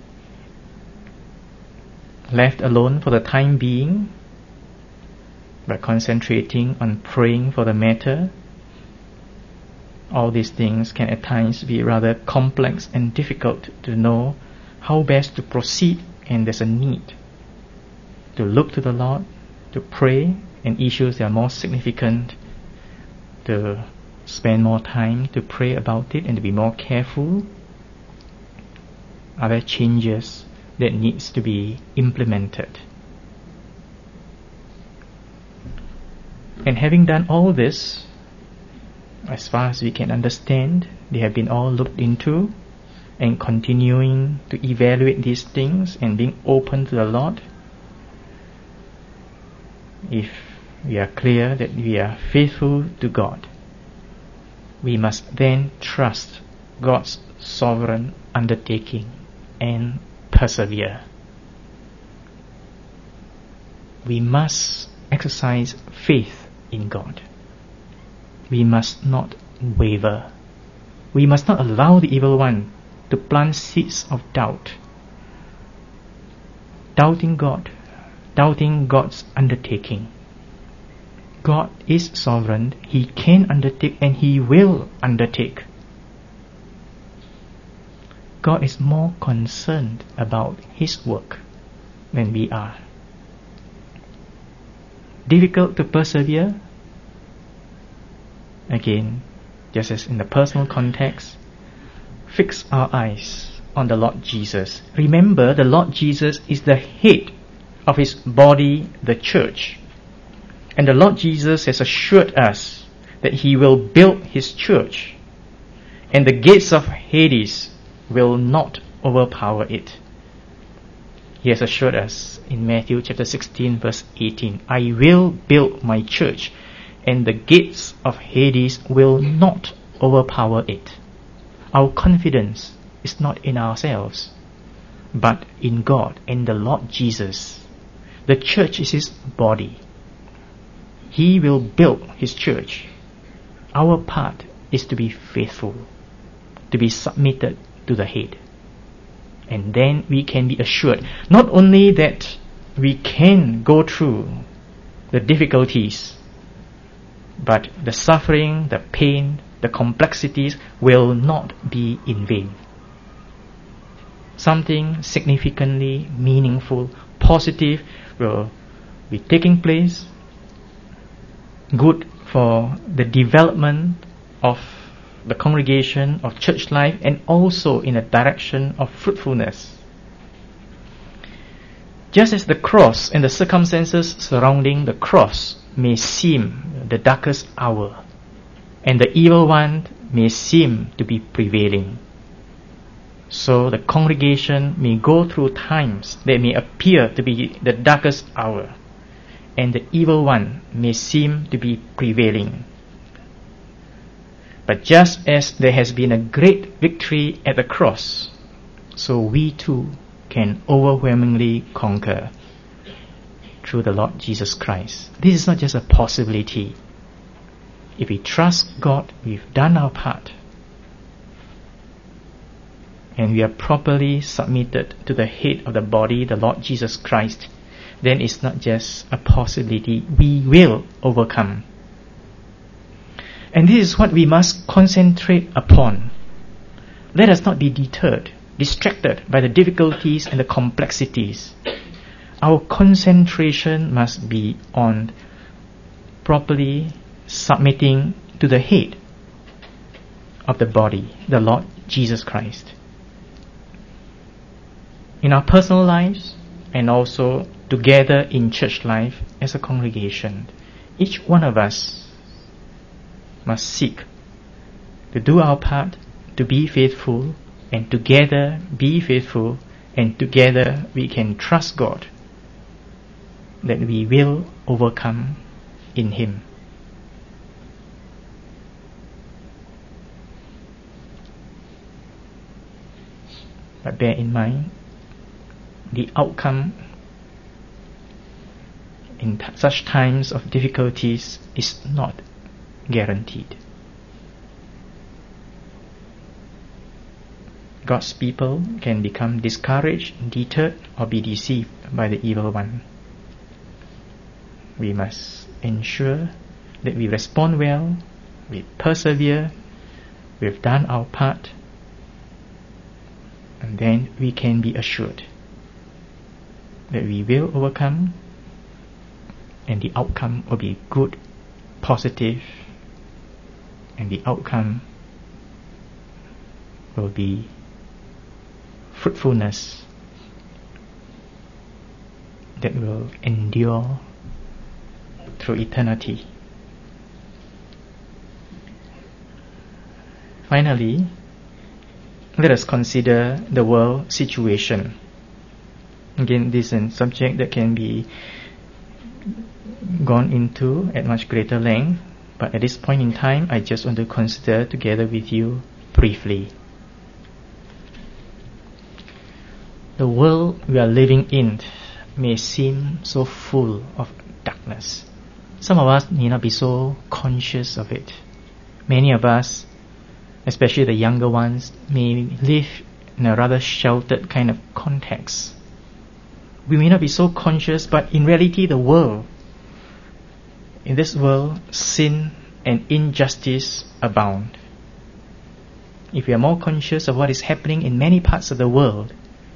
left alone for the time being, by concentrating on praying for the matter. All these things can at times be rather complex and difficult to know how best to proceed, and there's a need to look to the Lord, to pray, and issues that are more significant, to spend more time to pray about it and to be more careful. Are there changes that needs to be implemented? And having done all this, as far as we can understand, they have been all looked into, and continuing to evaluate these things and being open to the Lord. If we are clear that we are faithful to God, we must then trust God's sovereign undertaking and persevere. We must exercise faith in God. we must not waver. We must not allow the evil one to plant seeds of doubt. Doubting God, doubting God's undertaking. God is sovereign. He can undertake and He will undertake. God is more concerned about His work than we are. Difficult to persevere? Again, just as in the personal context, fix our eyes on the Lord Jesus. Remember, the Lord Jesus is the head of His body, the church. And the Lord Jesus has assured us that He will build His church, and the gates of Hades will not overpower it. He has assured us in Matthew chapter 16 verse 18, I will build my church, and the gates of Hades will not overpower it. Our confidence is not in ourselves, but in God and the Lord Jesus. The church is His body. He will build His church. Our part is to be faithful, to be submitted to the head. And then we can be assured not only that we can go through the difficulties, but the suffering, the pain, the complexities will not be in vain. Something significantly meaningful, positive will be taking place, good for the development of the congregation, of church life, and also in a direction of fruitfulness. Just as the cross and the circumstances surrounding the cross may seem the darkest hour, and the evil one may seem to be prevailing, so the congregation may go through times that may appear to be the darkest hour, and the evil one may seem to be prevailing. But just as there has been a great victory at the cross, so we too can overwhelmingly conquer through the Lord Jesus Christ. This is not just a possibility. If we trust God, we've done our part, and we are properly submitted to the head of the body, the Lord Jesus Christ, then it's not just a possibility, we will overcome. And this is what we must concentrate upon. Let us not be deterred, distracted by the difficulties and the complexities. Our concentration must be on properly submitting to the head of the body, the Lord Jesus Christ. In our personal lives, and also together in church life as a congregation, each one of us must seek to do our part, to be faithful, and together be faithful, and together we can trust God that we will overcome in Him. But bear in mind, the outcome in such times of difficulties is not guaranteed. God's people can become discouraged, deterred, or be deceived by the evil one. We must ensure that we respond well, we persevere, we've done our part, and then we can be assured that we will overcome, and the outcome will be good, positive, and the outcome will be fruitfulness that will endure through eternity. Finally, let us consider the world situation. Again, this is a subject that can be gone into at much greater length, but at this point in time, I just want to consider together with you briefly. The world we are living in may seem so full of darkness. Some of us may not be so conscious of it. Many of us, especially the younger ones, may live in a rather sheltered kind of context. We may not be so conscious, but in reality in this world, sin and injustice abound. If we are more conscious of what is happening in many parts of the world,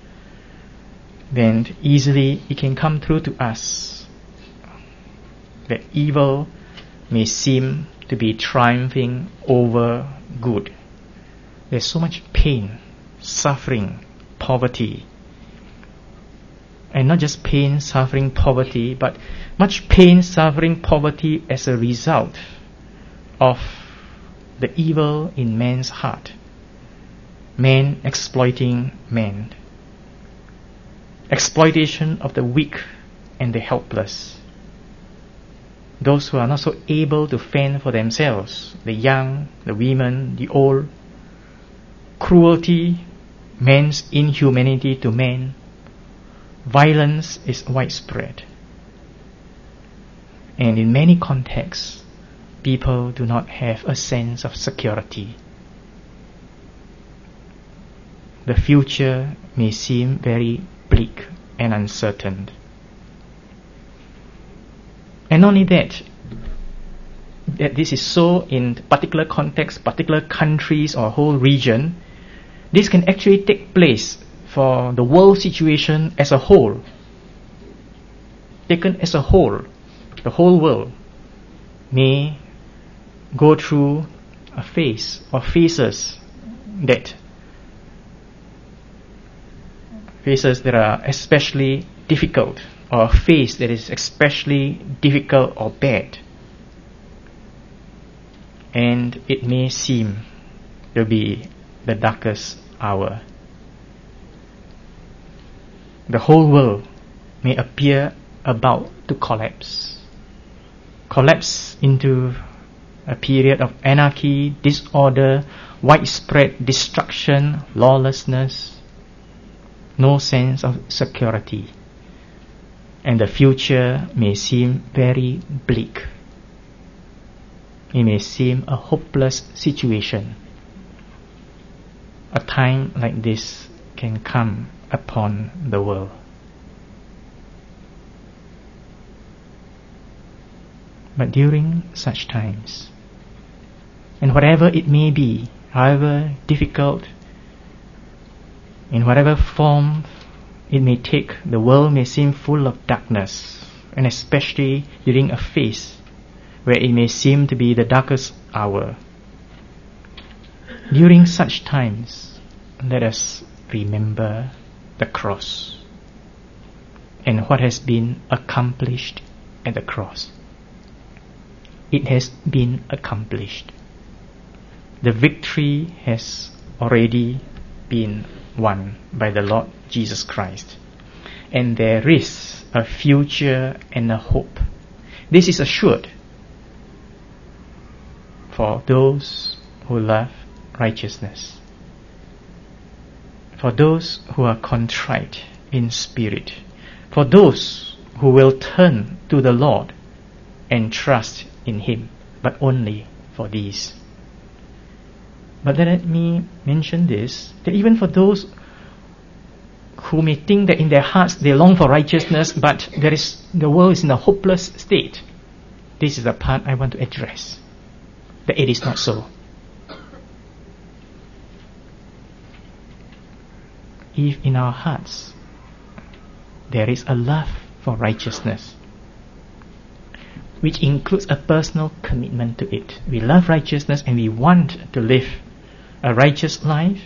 then easily it can come through to us that evil may seem to be triumphing over good. There's so much pain, suffering, poverty. And not just pain, suffering, poverty, but much pain, suffering, poverty as a result of the evil in man's heart. Man exploiting man. Exploitation of the weak and the helpless. Those who are not so able to fend for themselves, the young, the women, the old. Cruelty, man's inhumanity to man. Violence is widespread. And in many contexts, people do not have a sense of security. The future may seem very bleak and uncertain. And not only that this is so in particular contexts, particular countries or whole region, this can actually take place for the world situation as a whole. Taken as a whole, the whole world may go through a phase or phases that are especially difficult, or a phase that is especially difficult or bad. And it may seem to be the darkest hour. The whole world may appear about to collapse into a period of anarchy, disorder, widespread destruction, lawlessness, no sense of security, and the future may seem very bleak. It may seem a hopeless situation. A time like this can come upon the world. But during such times, and whatever it may be, however difficult, in whatever form it may take, the world may seem full of darkness, and especially during a phase where it may seem to be the darkest hour. During such times, let us remember the cross and what has been accomplished at the cross. It has been accomplished. The victory has already been won by the Lord Jesus Christ. And there is a future and a hope. This is assured for those who love righteousness, for those who are contrite in spirit, for those who will turn to the Lord and trust in Him, but only for these. But let me mention this, that even for those who may think that in their hearts they long for righteousness, but the world is in a hopeless state, this is the part I want to address, that it is not so. If in our hearts there is a love for righteousness, which includes a personal commitment to it, we love righteousness and we want to live a righteous life,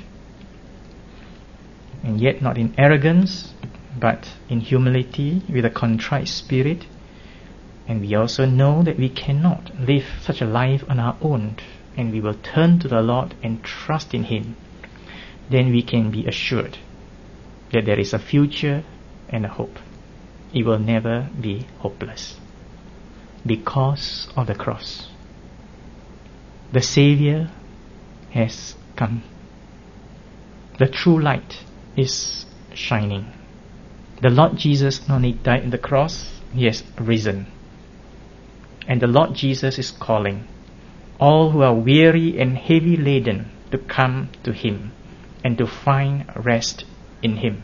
and yet not in arrogance, but in humility, with a contrite spirit. And we also know that we cannot live such a life on our own, and we will turn to the Lord and trust in Him. Then we can be assured that there is a future and a hope. It will never be hopeless because of the cross. The Savior has come. The true light is shining. The Lord Jesus not only died on the cross, He has risen. And the Lord Jesus is calling. all who are weary and heavy laden to come to Him and to find rest in Him.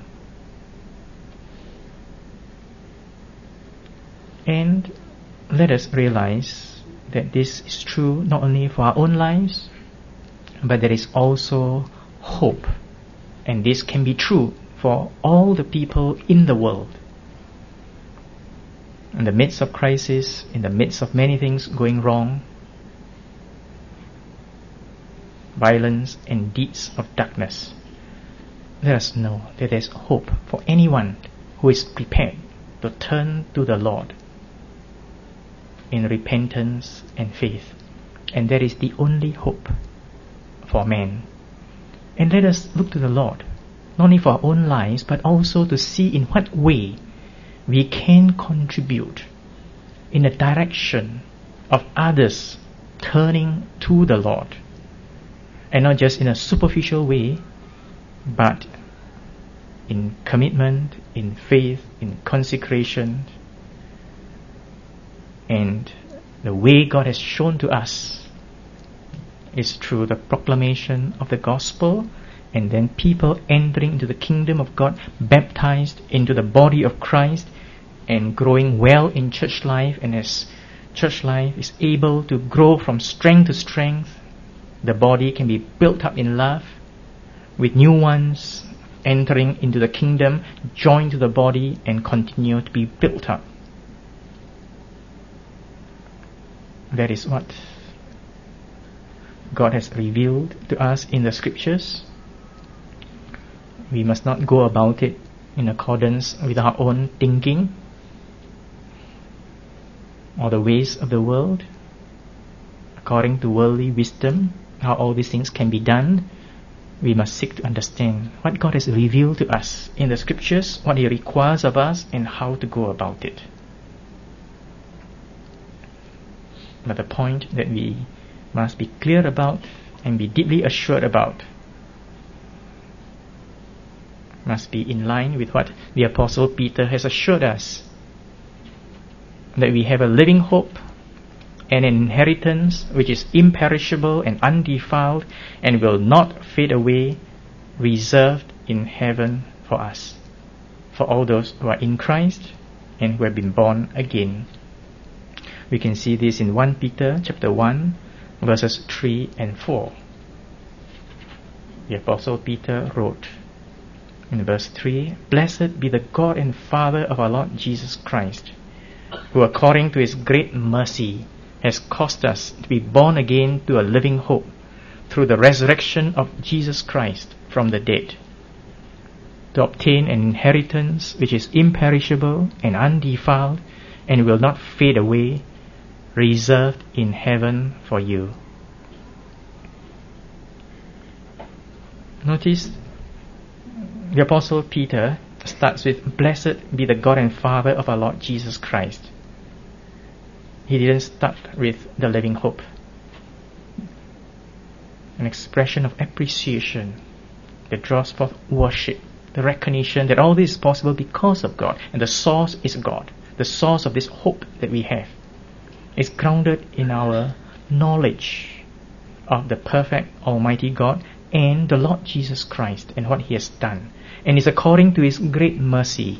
And let us realize that this is true not only for our own lives, but there is also hope. And this can be true for all the people in the world. In the midst of crisis, in the midst of many things going wrong, violence and deeds of darkness, let us know that there is hope for anyone who is prepared to turn to the Lord in repentance and faith. And that is the only hope for man. And let us look to the Lord, not only for our own lives, but also to see in what way we can contribute in the direction of others turning to the Lord. And not just in a superficial way, but in commitment, in faith, in consecration. And the way God has shown to us is through the proclamation of the gospel, and then people entering into the kingdom of God, baptized into the body of Christ, and growing well in church life. And as church life is able to grow from strength to strength, the body can be built up in love, with new ones entering into the kingdom, joined to the body, and continue to be built up. That is what God has revealed to us in the scriptures. We must not go about it in accordance with our own thinking or the ways of the world, according to worldly wisdom, how all these things can be done. We must seek to understand what God has revealed to us in the scriptures, what He requires of us, and how to go about it. But the point that we must be clear about and be deeply assured about must be in line with what the Apostle Peter has assured us, that we have a living hope and an inheritance which is imperishable and undefiled and will not fade away, reserved in heaven for us, for all those who are in Christ and who have been born again. We can see this in 1 Peter chapter 1, verses 3 and 4. The Apostle Peter wrote in verse 3, "Blessed be the God and Father of our Lord Jesus Christ, who according to His great mercy has caused us to be born again to a living hope through the resurrection of Jesus Christ from the dead, to obtain an inheritance which is imperishable and undefiled and will not fade away, reserved in heaven for you." Notice the Apostle Peter starts with, "Blessed be the God and Father of our Lord Jesus Christ." He didn't start with the living hope. An expression of appreciation that draws forth worship, the recognition that all this is possible because of God, and the source is God. The source of this hope that we have is grounded in our knowledge of the perfect Almighty God and the Lord Jesus Christ and what He has done, and is according to His great mercy.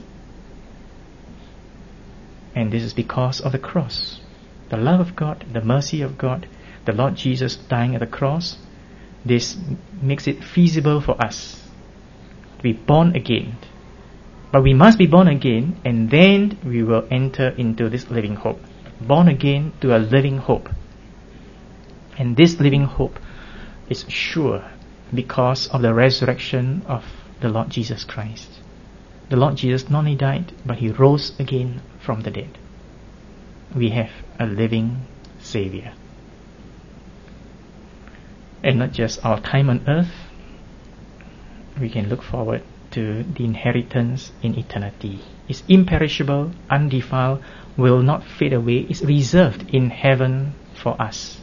And this is because of the cross, the love of God, the mercy of God, the Lord Jesus dying at the cross. This makes it feasible for us to be born again. But we must be born again, and then we will enter into this living hope. Born again to a living hope. And this living hope is sure because of the resurrection of the Lord Jesus Christ. The Lord Jesus not only died, but He rose again from the dead. We have a living Savior. And not just our time on earth, we can look forward to the inheritance in eternity. It's imperishable, undefiled, will not fade away, is reserved in heaven for us.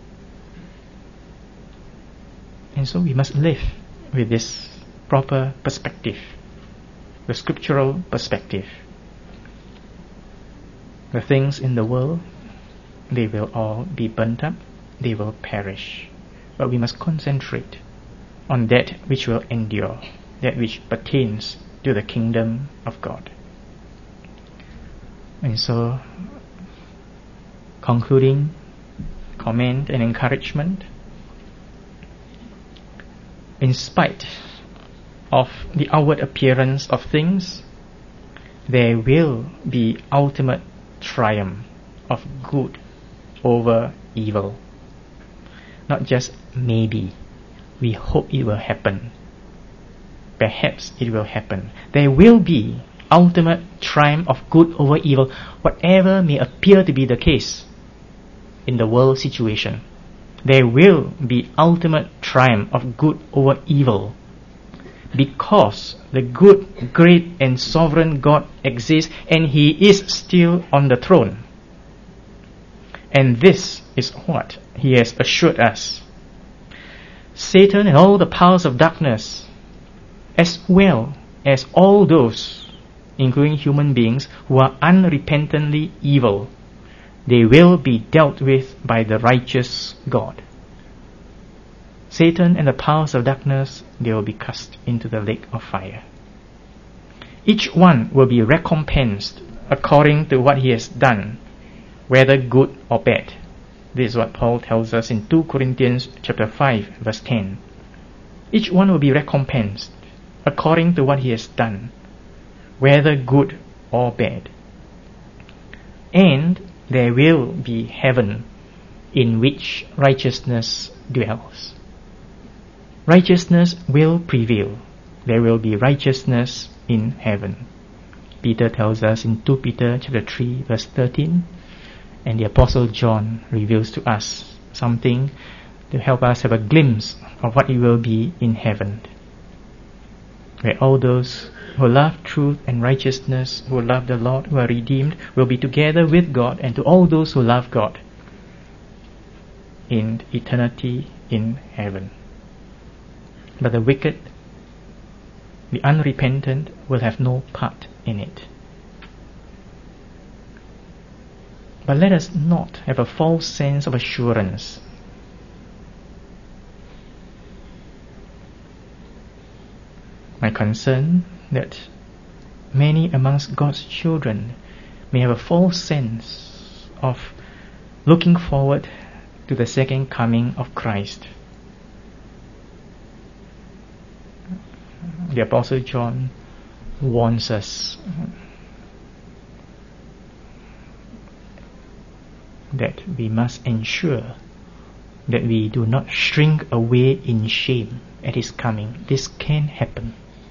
And so we must live with this proper perspective, the scriptural perspective. The things in the world, they will all be burnt up. they will perish. But we must concentrate on that which will endure, that which pertains to the kingdom of God. And so, concluding comment and encouragement, in spite of the outward appearance of things, there will be ultimate triumph of good over evil. Not just maybe, we hope it will happen. Perhaps it will happen. There will be ultimate triumph of good over evil, whatever may appear to be the case in the world situation. There will be ultimate triumph of good over evil, because the good, great and sovereign God exists, and He is still on the throne. And this is what He has assured us. Satan and all the powers of darkness, as well as all those, including human beings, who are unrepentantly evil, they will be dealt with by the righteous God. Satan and the powers of darkness, they will be cast into the lake of fire. Each one will be recompensed according to what he has done, whether good or bad. This is what Paul tells us in 2 Corinthians chapter 5, verse 10. Each one will be recompensed according to what he has done, whether good or bad. And there will be heaven in which righteousness dwells. Righteousness will prevail. There will be righteousness in heaven. Peter tells us in 2 Peter chapter 3 verse 13, and the Apostle John reveals to us something to help us have a glimpse of what it will be in heaven, where all those who love truth and righteousness, who love the Lord, who are redeemed, will be together with God, and to all those who love God in eternity in heaven. But the wicked, the unrepentant, will have no part in it. But let us not have a false sense of assurance. My concern that many amongst God's children may have a false sense of looking forward to the second coming of Christ. The Apostle John warns us that we must ensure that we do not shrink away in shame at His coming. This can happen.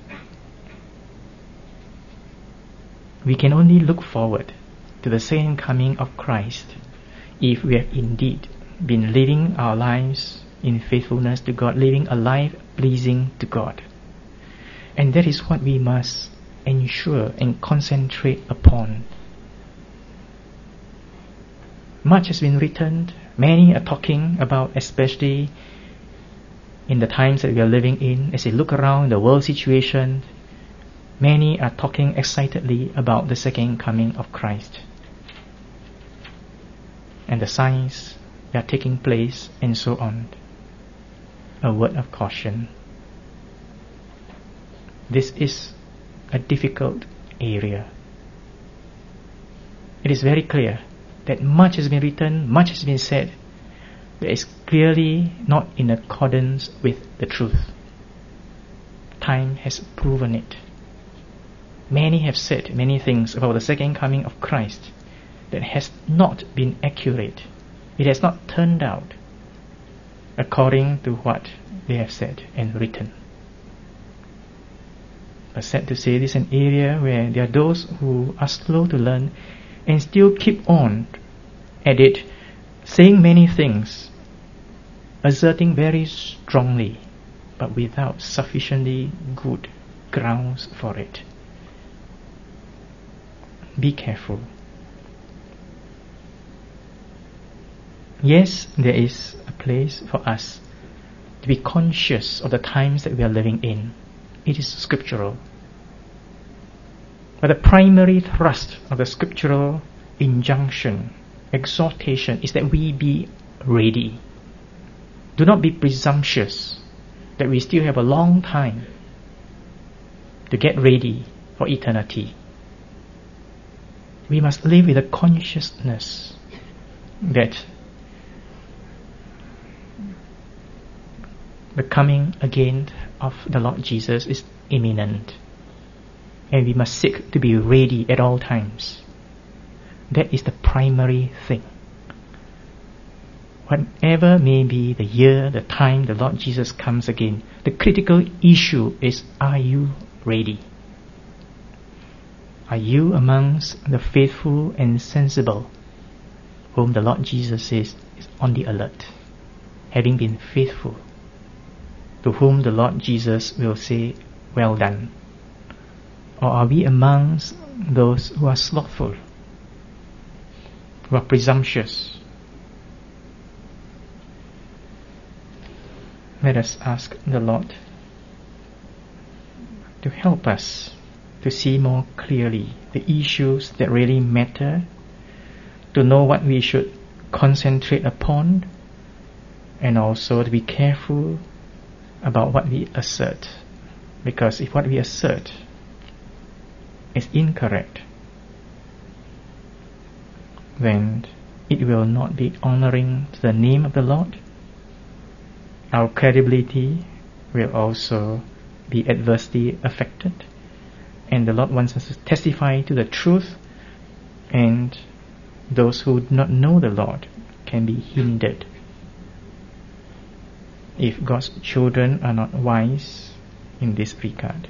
We can only look forward to the second coming of Christ if we have indeed been living our lives in faithfulness to God, living a life pleasing to God. And that is what we must ensure and concentrate upon. Much has been written, many are talking about, especially in the times that we are living in, as they look around the world situation, many are talking excitedly about the second coming of Christ and the signs that are taking place and so on. A word of caution. This is a difficult area. It is very clear that much has been written, much has been said, that is clearly not in accordance with the truth. Time has proven it. Many have said many things about the second coming of Christ that has not been accurate. It has not turned out according to what they have said and written. But sad to say, this is an area where there are those who are slow to learn and still keep on at it, saying many things, asserting very strongly, but without sufficiently good grounds for it. Be careful. Yes, there is a place for us to be conscious of the times that we are living in. It is scriptural. But the primary thrust of the scriptural injunction, exhortation, is that we be ready. Do not be presumptuous that we still have a long time to get ready for eternity. We must live with a consciousness that the coming again of the Lord Jesus is imminent, and we must seek to be ready at all times. That is the primary thing. Whatever may be the year, the time the Lord Jesus comes again, the critical issue is, are you ready? Are you amongst the faithful and sensible, whom the Lord Jesus says is on the alert, having been faithful, to whom the Lord Jesus will say, well done? Or are we amongst those who are slothful, who are presumptuous? Let us ask the Lord to help us to see more clearly the issues that really matter, to know what we should concentrate upon, and also to be careful about what we assert. Because if what we assert is incorrect, then it will not be honoring to the name of the Lord. Our credibility will also be adversely affected, and the Lord wants us to testify to the truth, and those who do not know the Lord can be hindered if God's children are not wise in this regard.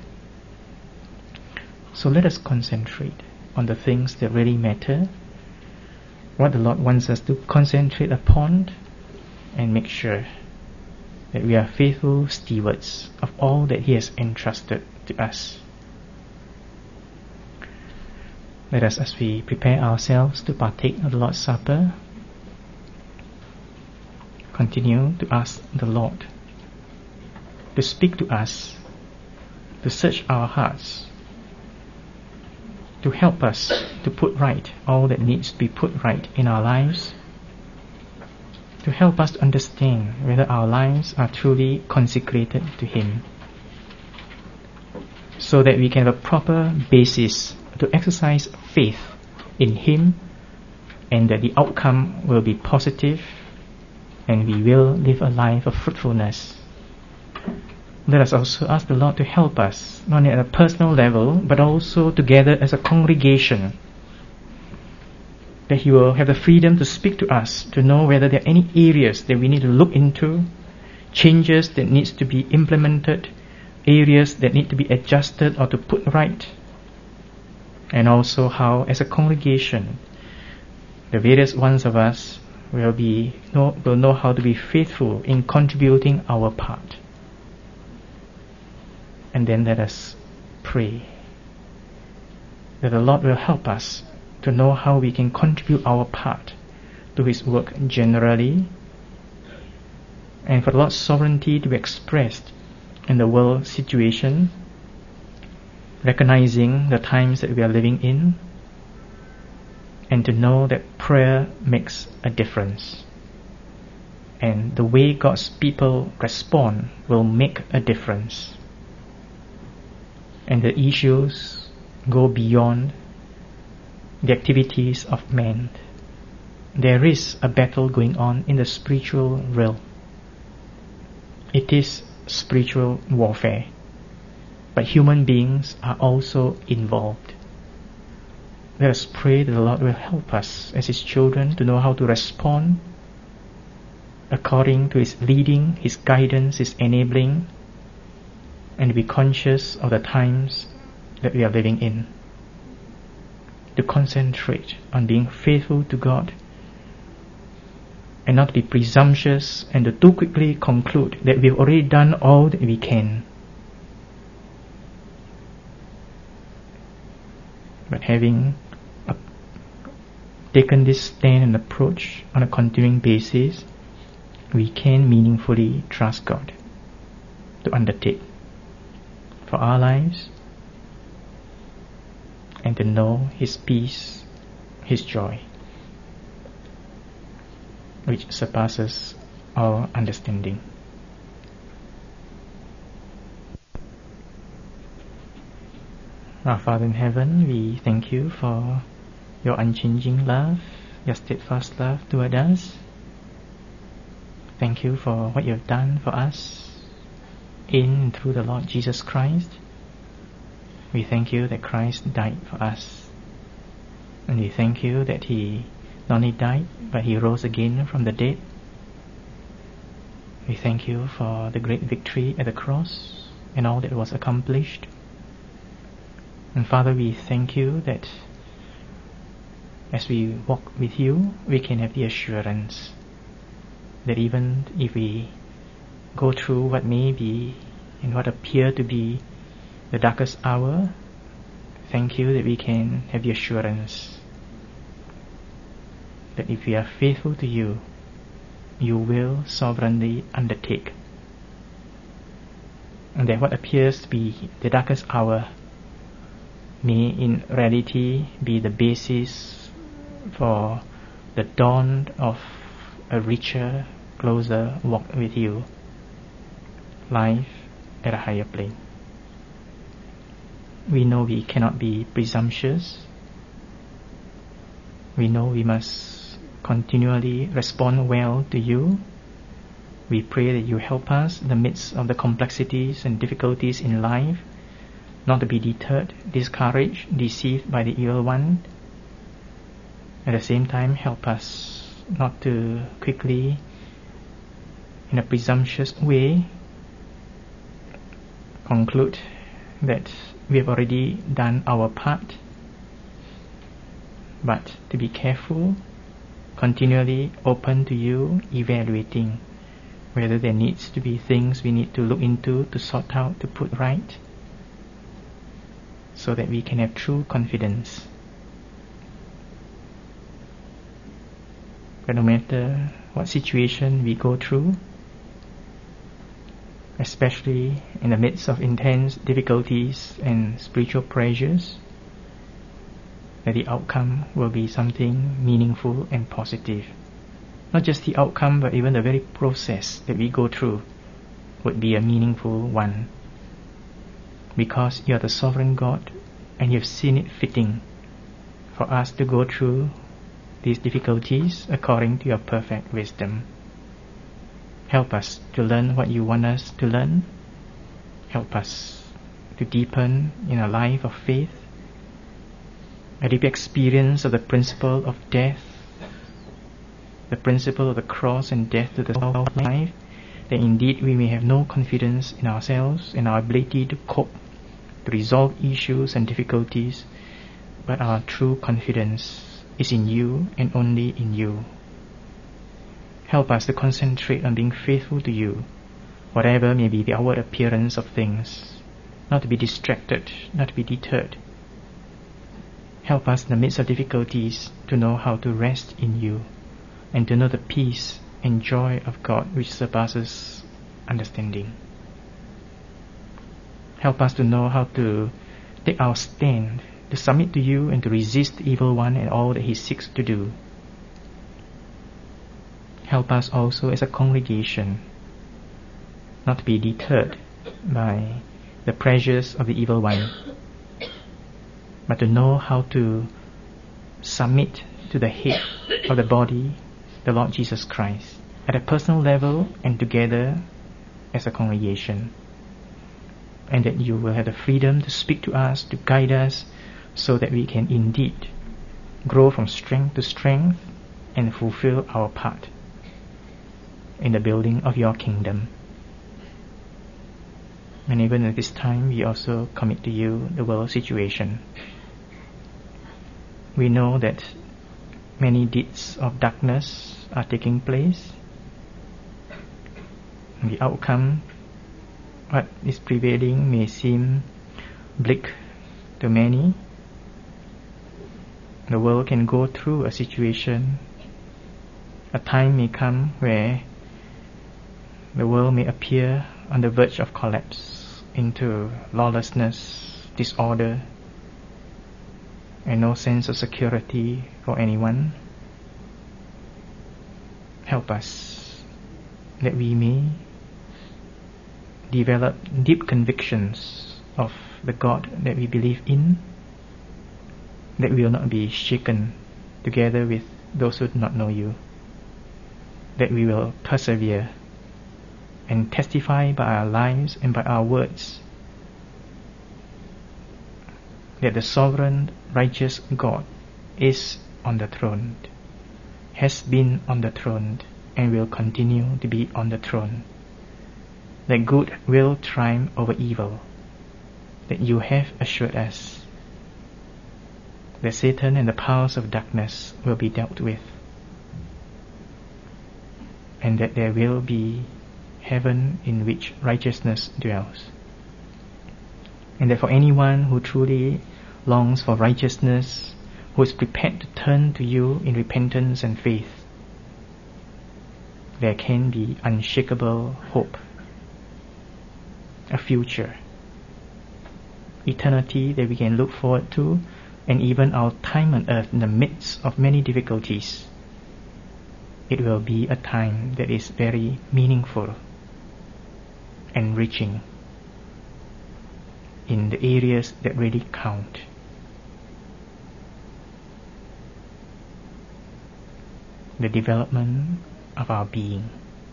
So let us concentrate on the things that really matter, what the Lord wants us to concentrate upon, and make sure that we are faithful stewards of all that He has entrusted to us. Let us, as we prepare ourselves to partake of the Lord's Supper, continue to ask the Lord to speak to us, to search our hearts, to help us to put right all that needs to be put right in our lives, to help us to understand whether our lives are truly consecrated to Him, so that we can have a proper basis to exercise faith in Him, and that the outcome will be positive, and we will live a life of fruitfulness. Let us also ask the Lord to help us, not only at a personal level, but also together as a congregation, that He will have the freedom to speak to us, to know whether there are any areas that we need to look into, changes that needs to be implemented, areas that need to be adjusted or to put right, and also how, as a congregation, the various ones of us will know how to be faithful in contributing our part. And then let us pray that the Lord will help us to know how we can contribute our part to His work generally, and for the Lord's sovereignty to be expressed in the world situation, recognizing the times that we are living in, and to know that prayer makes a difference, and the way God's people respond will make a difference, and the issues go beyond the activities of man. There is a battle going on in the spiritual realm. It is spiritual warfare, but human beings are also involved. Let us pray that the Lord will help us as His children to know how to respond according to His leading, His guidance, His enabling, and to be conscious of the times that we are living in, to concentrate on being faithful to God, and not to be presumptuous and to too quickly conclude that we've already done all that we can. But having taken this stand and approach on a continuing basis, we can meaningfully trust God to undertake for our lives, and to know His peace, His joy, which surpasses all understanding. Our Father in heaven, we thank you for your unchanging love, your steadfast love toward us. Thank you for what you have done for us in and through the Lord Jesus Christ. We thank you that Christ died for us. And we thank you that He not only died, but He rose again from the dead. We thank you for the great victory at the cross and all that was accomplished. And Father, we thank you that as we walk with you, we can have the assurance that even if we go through what may be and what appear to be the darkest hour, thank you that we can have the assurance that if we are faithful to you, you will sovereignly undertake. And that what appears to be the darkest hour may in reality be the basis for the dawn of a richer, closer walk with you, life at a higher plane. We know we cannot be presumptuous. We know we must continually respond well to you. We pray that you help us in the midst of the complexities and difficulties in life, not to be deterred, discouraged, deceived by the evil one. At the same time, help us not to quickly, in a presumptuous way, conclude that we have already done our part, but to be careful, continually open to you, evaluating whether there needs to be things we need to look into, to sort out, to put right, so that we can have true confidence. But no matter what situation we go through, especially in the midst of intense difficulties and spiritual pressures, that the outcome will be something meaningful and positive. Not just the outcome, but even the very process that we go through would be a meaningful one. Because you are the sovereign God, and you have seen it fitting for us to go through these difficulties according to your perfect wisdom. Help us to learn what you want us to learn. Help us to deepen in a life of faith, a deep experience of the principle of death, the principle of the cross and death to the life, that indeed we may have no confidence in ourselves and our ability to cope, to resolve issues and difficulties, but our true confidence is in you and only in you. Help us to concentrate on being faithful to you, whatever may be the outward appearance of things, not to be distracted, not to be deterred. Help us in the midst of difficulties to know how to rest in you and to know the peace and joy of God which surpasses understanding. Help us to know how to take our stand, to submit to you and to resist the evil one and all that he seeks to do. Help us also as a congregation not to be deterred by the pressures of the evil one, but to know how to submit to the head of the body, the Lord Jesus Christ, at a personal level and together as a congregation. And that you will have the freedom to speak to us, to guide us, so that we can indeed grow from strength to strength and fulfill our part in the building of your kingdom. And even at this time, we also commit to you the world situation. We know that many deeds of darkness are taking place. And the outcome, what is prevailing, may seem bleak to many. The world can go through a situation. A time may come where the world may appear on the verge of collapse into lawlessness, disorder, and no sense of security for anyone. Help us that we may develop deep convictions of the God that we believe in, that we will not be shaken together with those who do not know you, that we will persevere and testify by our lives and by our words that the sovereign, righteous God is on the throne, has been on the throne, and will continue to be on the throne. That good will triumph over evil, that you have assured us that Satan and the powers of darkness will be dealt with, and that there will be heaven in which righteousness dwells. And that for anyone who truly longs for righteousness, who is prepared to turn to you in repentance and faith, there can be unshakable hope, a future, eternity that we can look forward to, and even our time on earth in the midst of many difficulties, it will be a time that is very meaningful, enriching in the areas that really count. The development of our being.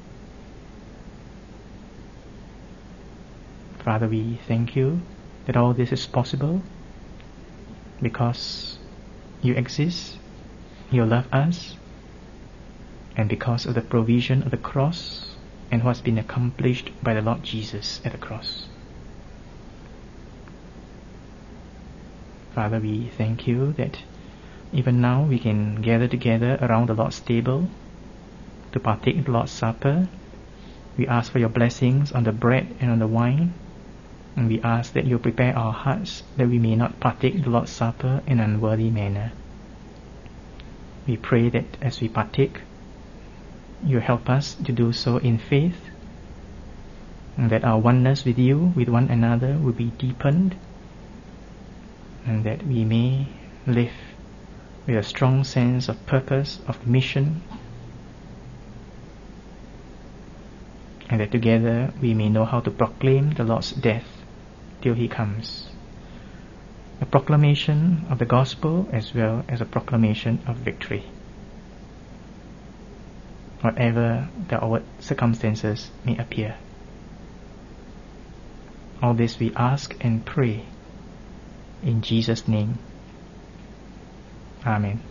Father, we thank you that all this is possible because you exist, you love us, and because of the provision of the cross and what has been accomplished by the Lord Jesus at the cross. Father, we thank you that even now we can gather together around the Lord's table to partake in the Lord's Supper. We ask for your blessings on the bread and on the wine, and we ask that you prepare our hearts that we may not partake the Lord's Supper in an unworthy manner. We pray that as we partake, you help us to do so in faith, and that our oneness with you, with one another, will be deepened, and that we may live with a strong sense of purpose, of mission, and that together we may know how to proclaim the Lord's death till He comes. A proclamation of the gospel as well as a proclamation of victory. Whatever the outward circumstances may appear. All this we ask and pray in Jesus' name. Amen.